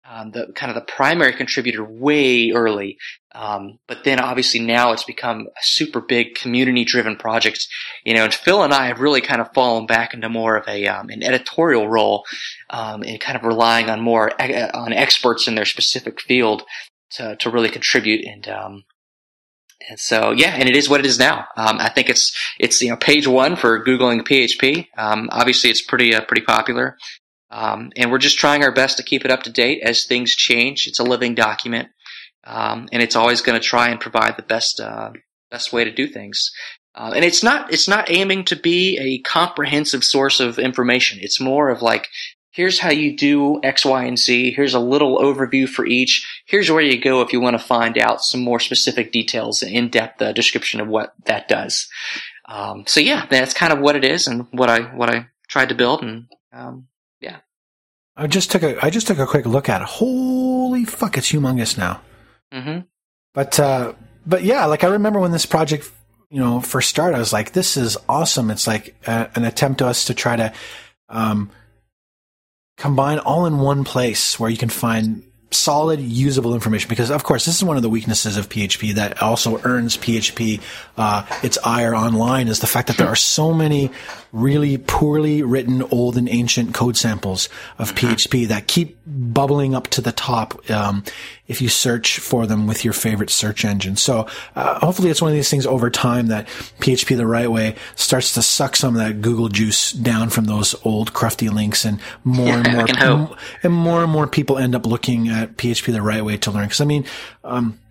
um, the kind of the primary contributor way early. Um, but then obviously now it's become a super big community driven project, you know, and Phil and I have really kind of fallen back into more of a, um, an editorial role, um, and kind of relying on more, uh, on experts in their specific field to, to really contribute. And, um, and so, yeah, and it is what it is now. Um, I think it's, it's, you know, page one for Googling P H P. Um, obviously it's pretty, uh, pretty popular. Um, and we're just trying our best to keep it up to date as things change. It's a living document. Um, and it's always going to try and provide the best, uh, best way to do things. Uh, and it's not, it's not aiming to be a comprehensive source of information. It's more of like, here's how you do X, Y, and Z. Here's a little overview for each. Here's where you go if you want to find out some more specific details, an in-depth uh, description of what that does. Um, so yeah, that's kind of what it is and what I, what I tried to build. And, um, yeah. I just took a, I just took a quick look at it. Holy fuck, it's humongous now. Mm-hmm. But, uh, but yeah, like I remember when this project, you know, first started, I was like, this is awesome. It's like a, an attempt to us to try to, um, combine all in one place where you can find solid, usable information. Because, of course, this is one of the weaknesses of P H P that also earns P H P uh, its ire online, is the fact that there are so many really poorly written old and ancient code samples of P H P that keep bubbling up to the top um, if you search for them with your favorite search engine. So uh, hopefully it's one of these things over time that P H P the right way starts to suck some of that Google juice down from those old crufty links, and more yeah, and more I can hope. and more and more people end up looking at P H P the right way to learn. Because I mean, um,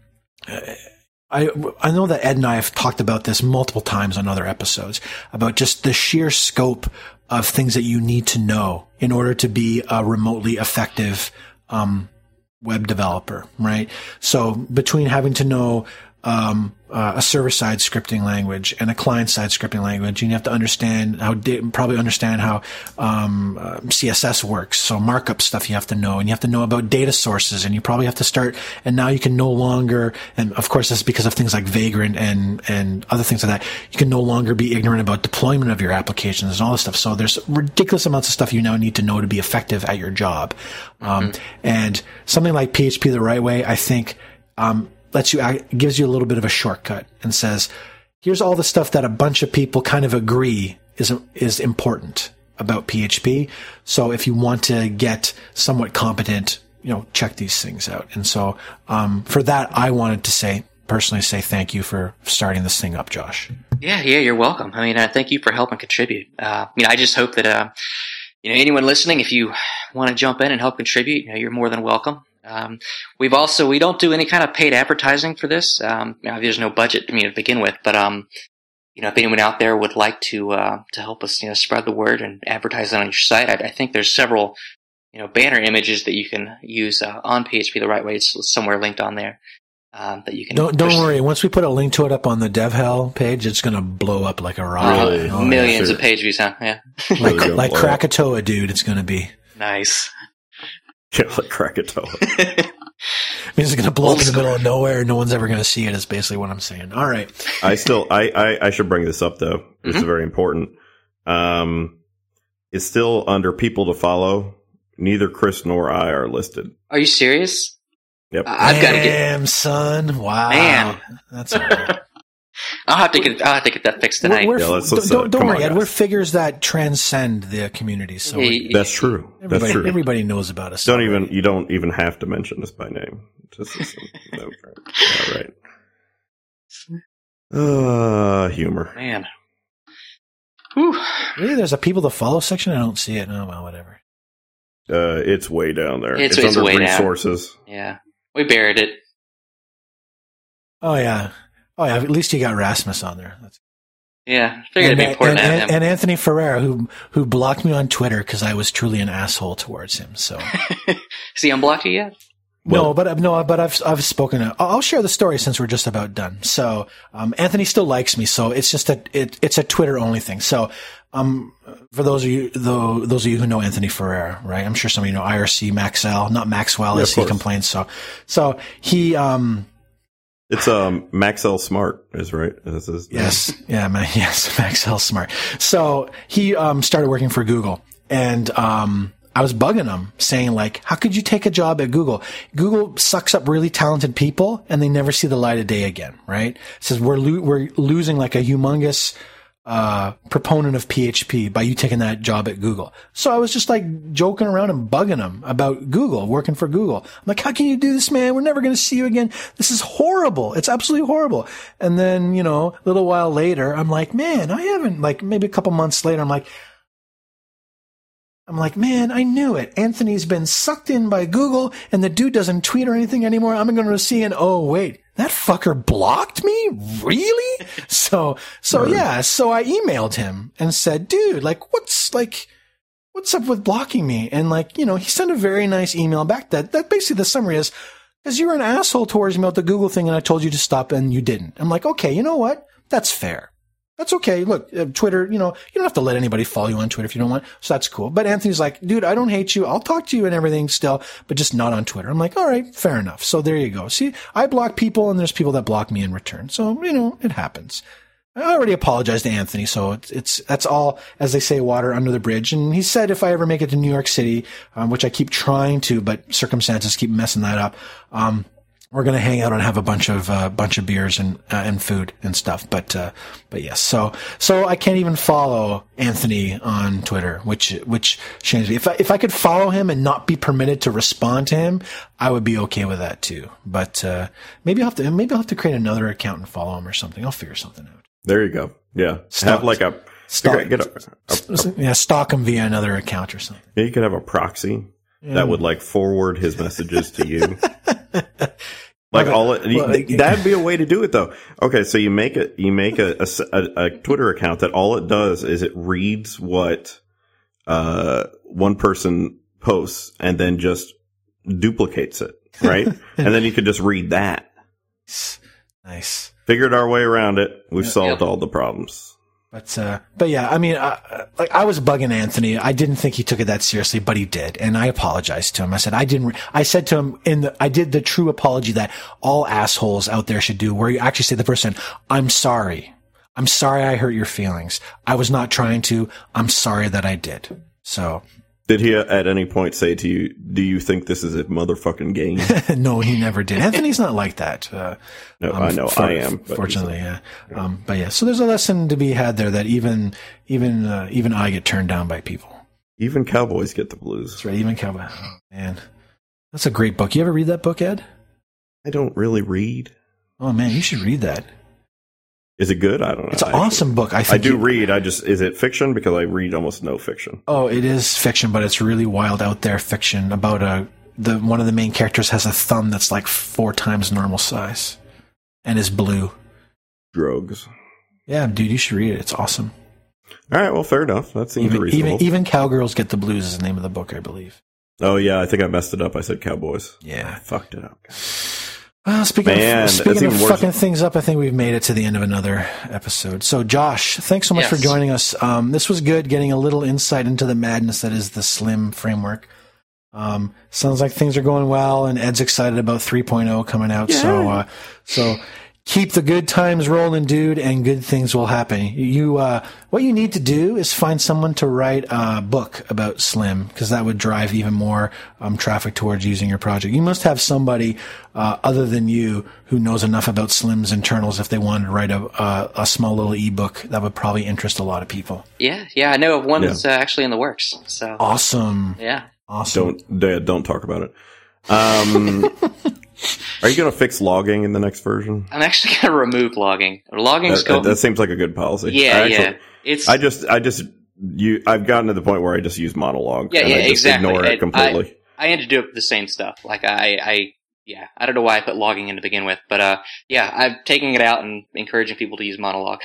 I I know that Ed and I have talked about this multiple times on other episodes about just the sheer scope of things that you need to know in order to be a remotely effective um, web developer, right? So between having to know um, uh, a server-side scripting language and a client-side scripting language, you have to understand how da- probably understand how um, uh, C S S works. So markup stuff you have to know, and you have to know about data sources, and you probably have to start. And now you can no longer, and of course that's because of things like Vagrant and and other things like that. You can no longer be ignorant about deployment of your applications and all this stuff. So there's ridiculous amounts of stuff you now need to know to be effective at your job. Um, mm-hmm. And something like P H P the right way, I think. Um, lets you, gives you a little bit of a shortcut and says, here's all the stuff that a bunch of people kind of agree is, is important about P H P. So if you want to get somewhat competent, you know, check these things out. And so, um, for that, I wanted to say, personally say thank you for starting this thing up, Josh. Yeah, yeah, you're welcome. I mean, uh, thank you for helping contribute. Uh, you know, I just hope that, uh, you know, anyone listening, if you want to jump in and help contribute, you know, you're more than welcome. Um, we've also, we don't do any kind of paid advertising for this. Um, you know, there's no budget to me to begin with, but, um, you know, if anyone out there would like to, uh, to help us, you know, spread the word and advertise it on your site, I, I think there's several, you know, banner images that you can use, uh, on P H P the right way. It's somewhere linked on there, um, that you can. Don't, don't worry. Once we put a link to it up on the DevHell page, it's going to blow up like a rocket. Really? Oh, millions yeah, sure. of page views, huh? Yeah. like, like Krakatoa, dude. It's going to be. Nice. Yeah, like Krakatoa. I mean, it's going to blow up in the middle of nowhere. No one's ever going to see it. Is basically what I'm saying. All right. I still, I, I, I should bring this up though. This mm-hmm. is very important. Um, it's still under people to follow. Neither Chris nor I are listed. Are you serious? Yep. I've got to get. Damn, son. Wow. Man, that's all right. I'll have to get. I'll have to get that fixed tonight. We're, we're, yeah, let's, let's, don't uh, don't worry, on, Ed. guys. We're figures that transcend the community. So yeah, we, that's true. Everybody, that's true. Everybody knows about us. Don't already. even. You don't even have to mention us by name. Just no, all right. Uh, humor. Man. Whew. Really, there's a people to follow section. I don't see it. Oh well, whatever. Uh, it's way down there. It's, it's, it's under way resources. Down. Yeah, we buried it. Oh yeah. Oh yeah. At least you got Rasmus on there. That's Yeah, I figured and, it'd be important and, to have and, him. and Anthony Ferreira, who who blocked me on Twitter because I was truly an asshole towards him. So, has he unblocked you yet? no, Well- but no, but I've I've spoken. I'll I'll share the story since we're just about done. So, um, Anthony still likes me, so it's just a it, it's a Twitter only thing. So, um, for those of you though those of you who know Anthony Ferreira, right? I'm sure some of you know I R C Maxwell, not Maxwell Yeah, as of he course. complains. So, so he um. It's um Maxell Smart is right. This is Yes. Yeah, man. Yes. Maxell Smart. So he, um, started working for Google and, um, I was bugging him, saying like, how could you take a job at Google? Google sucks up really talented people and they never see the light of day again, right? It says we're, lo- we're losing like a humongous, uh, proponent of P H P by you taking that job at Google. So I was just like joking around and bugging him about Google, working for Google. I'm like, how can you do this, man? We're never going to see you again. This is horrible. It's absolutely horrible. And then, you know, a little while later, I'm like, man, I haven't, like maybe a couple months later, I'm like, I'm like, man, I knew it. Anthony's been sucked in by Google and the dude doesn't tweet or anything anymore. I'm going to see and oh, wait, that fucker blocked me? Really? so, so Right. yeah. So I emailed him and said, dude, like, what's like, what's up with blocking me? And like, you know, he sent a very nice email back that, that basically the summary is, because you were an asshole towards me about the Google thing and I told you to stop and you didn't. I'm like, okay, you know what? That's fair. That's okay. Look, uh, Twitter, you know, you don't have to let anybody follow you on Twitter if you don't want. So that's cool. But Anthony's like, dude, I don't hate you. I'll talk to you and everything still, but just not on Twitter. I'm like, all right, fair enough. So there you go. See, I block people and there's people that block me in return. So, you know, it happens. I already apologized to Anthony. So it's, it's, that's all, as they say, water under the bridge. And he said if I ever make it to New York City, um, which I keep trying to, but circumstances keep messing that up, um, we're going to hang out and have a bunch of, uh, bunch of beers and, uh, and food and stuff. But, uh, but yes. So, so I can't even follow Anthony on Twitter, which, which shames me. If I, if I could follow him and not be permitted to respond to him, I would be okay with that too. But, uh, maybe I'll have to, maybe I'll have to create another account and follow him or something. I'll figure something out. There you go. Yeah. Stalk, have like a, stalk, get a, a, a, yeah, stalk him via another account or something. yeah, you could have a proxy Yeah. that would like forward his messages to you. Like Okay. all, it, Well, th- that'd be a way to do it though. Okay, so you make a you make a, a, a Twitter account that all it does is it reads what uh one person posts and then just duplicates it, right? And then you could just read that. Nice. Figured our way around it. We've Yeah. solved Yep. all the problems. But, uh, but yeah, I mean, uh, like I was bugging Anthony. I didn't think he took it that seriously, but he did. And I apologized to him. I said, I didn't, re- I said to him in the, I did the true apology that all assholes out there should do, where you actually say to the person, I'm sorry. I'm sorry I hurt your feelings. I was not trying to. I'm sorry that I did. So. Did he at any point say to you, do you think this is a motherfucking game? No, he never did. Anthony's not like that. Uh, No, um, I know for- I am. But Fortunately, yeah. Um, but yeah, so there's a lesson to be had there that even, even, uh, even I get turned down by people. even cowboys get the blues. That's right. Even cowboy. Oh, man, that's a great book. You ever read that book, Ed? I don't really read. Oh man, you should read that. Is it good? I don't know. It's an actually. awesome book. I I think do you- read. I just, is it fiction? Because I read almost no fiction. Oh, it is fiction, but it's really wild out there fiction about a the one of the main characters has a thumb that's like four times normal size, and is blue. Drugs. Yeah, dude, you should read it. It's awesome. All right. Well, fair enough. That seems Even reasonable. even even cowgirls get the blues is the name of the book, I believe. Oh yeah, I think I messed it up. I said cowboys. Yeah. I fucked it up. Well, speaking Man, of, that's speaking of even worse. fucking things up, I think we've made it to the end of another episode. So, Josh, thanks so much Yes. for joining us. Um, this was good, getting a little insight into the madness that is the Slim framework. Um, sounds like things are going well, and Ed's excited about three point oh coming out. So, uh, so keep the good times rolling, dude, and good things will happen. You, uh, what you need to do is find someone to write a book about Slim, because that would drive even more um, traffic towards using your project. You must have somebody uh, other than you who knows enough about Slim's internals if they wanted to write a, a, a small little ebook that would probably interest a lot of people. Yeah, yeah, I know of one Yeah. that's uh, actually in the works. So Awesome. yeah, Awesome. Don't, Dad, don't talk about it. Um, are you going to fix logging in the next version? I'm actually going to remove logging. Logging's That, going. that seems like a good policy. Yeah, I actually, yeah. It's I just, I just, you, I've gotten to the point where I just use monologue. Yeah, and yeah, I just exactly. ignore it And completely. I ended up the same stuff. Like I, I, yeah, I don't know why I put logging in to begin with, but uh, yeah, I'm taking it out and encouraging people to use monologue.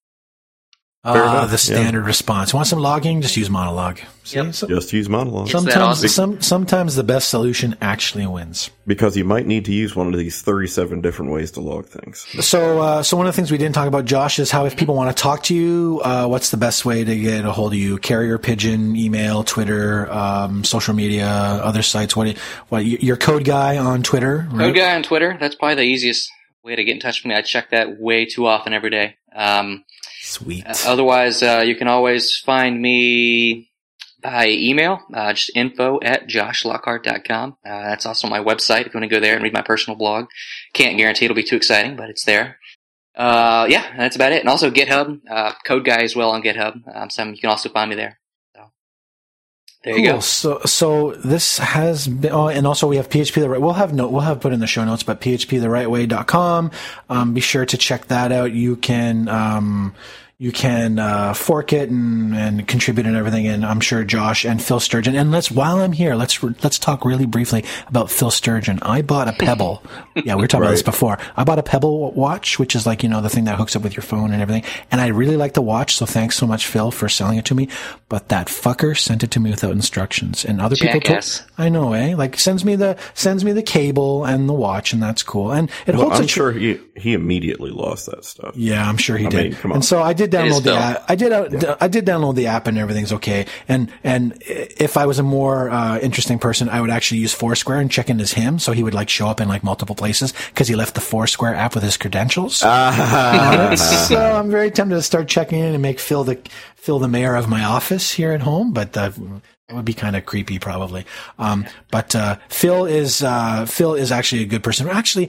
Fair Ah, enough, the standard response. Want some logging? Just use monologue. See? Yep. So- just use monologue. It's that sometimes, awesome. some, sometimes the best solution actually wins. Because you might need to use one of these thirty-seven different ways to log things. So, uh, so one of the things we didn't talk about, Josh, is how if people want to talk to you, uh, what's the best way to get a hold of you? Carrier pigeon, email, Twitter, um, social media, other sites. What? do you- What? Your code guy on Twitter, right? Code guy on Twitter. That's probably the easiest way to get in touch with me. I check that way too often every day. Um, Sweet. otherwise, uh, you can always find me by email, uh, just info at josh lockhart dot com. Uh, that's also my website if you want to go there and read my personal blog. Can't guarantee it'll be too exciting, but it's there. Uh, yeah, that's about it. And also GitHub, uh, Code Guy as well on GitHub. Um, so you can also find me there. So there you cool. go. So, so this has been, oh, and also we have P H P the right, we'll have no, we'll have put in the show notes, but P H P the right way dot com. Um, be sure to check that out. You can, um, You can uh, fork it and, and contribute and everything, and I'm sure Josh and Phil Sturgeon. And let's while I'm here, let's let's talk really briefly about Phil Sturgeon. I bought a Pebble. Yeah, we were talking right. about this before. I bought a Pebble watch, which is like, you know, the thing that hooks up with your phone and everything. And I really like the watch, so thanks so much, Phil, for selling it to me. But that fucker sent it to me without instructions, and other Jackass. people. Told, I know, eh? Like sends me the sends me the cable and the watch, and that's cool. And it well, holds. I'm a tr- sure he he immediately lost that stuff. Yeah, I'm sure he I did. mean, come on. And so I did download the app. I did. Uh, yeah. I did download the app, and everything's okay. And and if I was a more uh, interesting person, I would actually use Foursquare and check in as him, so he would like show up in like multiple places because he left the Foursquare app with his credentials. Uh, so I'm very tempted to start checking in and make Phil the Phil the mayor of my office here at home, but. Uh, It would be kind of creepy, probably. Um, but, uh, Phil is, uh, Phil is actually a good person. Actually,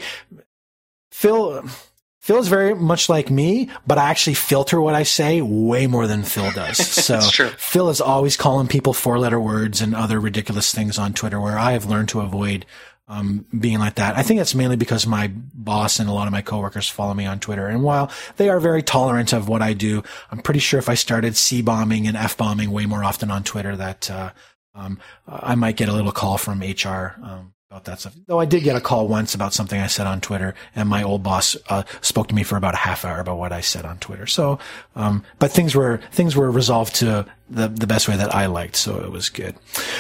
Phil, Phil is very much like me, but I actually filter what I say way more than Phil does. So Phil is always calling people four letter words and other ridiculous things on Twitter, where I have learned to avoid Um, being like that. I think that's mainly because my boss and a lot of my coworkers follow me on Twitter. And while they are very tolerant of what I do, I'm pretty sure if I started C-bombing and F-bombing way more often on Twitter that, uh, um, I might get a little call from H R, um, about that stuff. Though I did get a call once about something I said on Twitter, and my old boss, uh, spoke to me for about a half hour about what I said on Twitter. So, um, but things were, things were resolved to the, the best way that I liked. So it was good.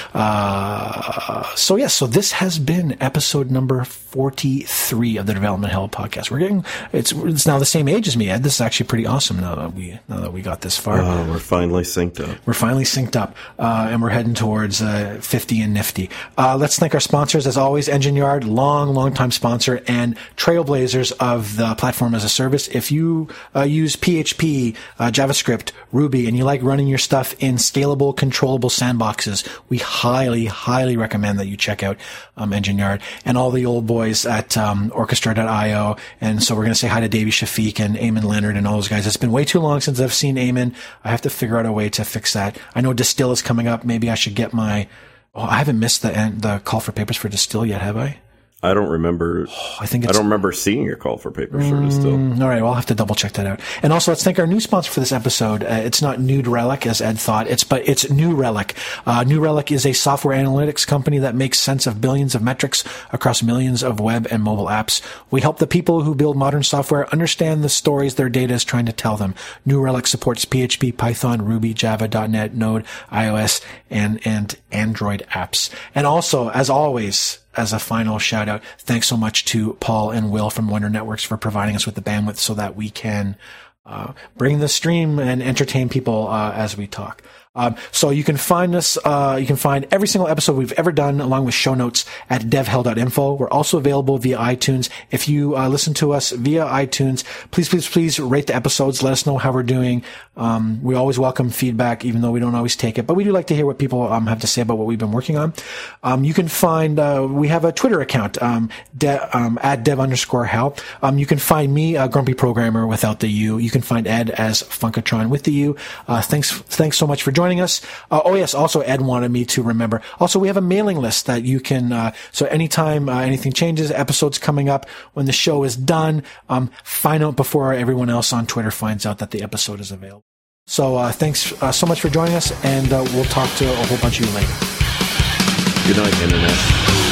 Uh, so yes, yeah, so this has been episode number forty-three of the Development Hell podcast. We're getting, it's, it's now the same age as me, Ed. This is actually pretty awesome now that we, now that we got this far. Oh, we're finally synced up. We're finally synced up, uh, and we're heading towards, uh, fifty and nifty. Uh, let's thank our sponsors, as always, Engine Yard, long, long time sponsor, and trailblazers of the platform as a service. If you, uh, use P H P, uh, JavaScript, Ruby, and you like running your stuff in scalable, controllable sandboxes, we highly, highly recommend that you check out, um, Engine Yard, and all the old boys at, um, orchestra dot io. And so we're going to say hi to Davey Shafiq and Eamon Leonard and all those guys. It's been way too long since I've seen Eamon. I have to figure out a way to fix that. I know Distill is coming up. Maybe I should get my, oh, I haven't missed the, the call for papers for Distill yet, have I? I don't remember. Oh, I think it's, I don't remember seeing your call for papers for Distill. Mm, all right, well, I'll have to double check that out. And also, let's thank our new sponsor for this episode. Uh, it's not Nude Relic, as Ed thought. It's but it's New Relic. Uh, New Relic is a software analytics company that makes sense of billions of metrics across millions of web and mobile apps. We help the people who build modern software understand the stories their data is trying to tell them. New Relic supports P H P, Python, Ruby, Java, dot net, Node, iOS, and and Android apps. And also, as always, as a final shout out, thanks so much to Paul and Will from Wonder Networks for providing us with the bandwidth so that we can uh, bring the stream and entertain people uh, as we talk. Um, so you can find us, uh, you can find every single episode we've ever done along with show notes at devhell dot info. We're also available via iTunes. If you uh, listen to us via iTunes, please, please, please rate the episodes. Let us know how we're doing. Um, we always welcome feedback, even though we don't always take it, but we do like to hear what people um, have to say about what we've been working on. Um, you can find, uh, we have a Twitter account, um, de- um, at dev underscore hell. Um, you can find me, a grumpy programmer without the U. You can find Ed as Funkatron with the U. Uh, thanks, thanks so much for joining us. Uh, oh yes, also Ed wanted me to remember. Also, we have a mailing list that you can, uh, so anytime uh, anything changes, episodes coming up, when the show is done, um, find out before everyone else on Twitter finds out that the episode is available. So uh, thanks uh, so much for joining us, and uh, we'll talk to a whole bunch of you later. Good night, Internet.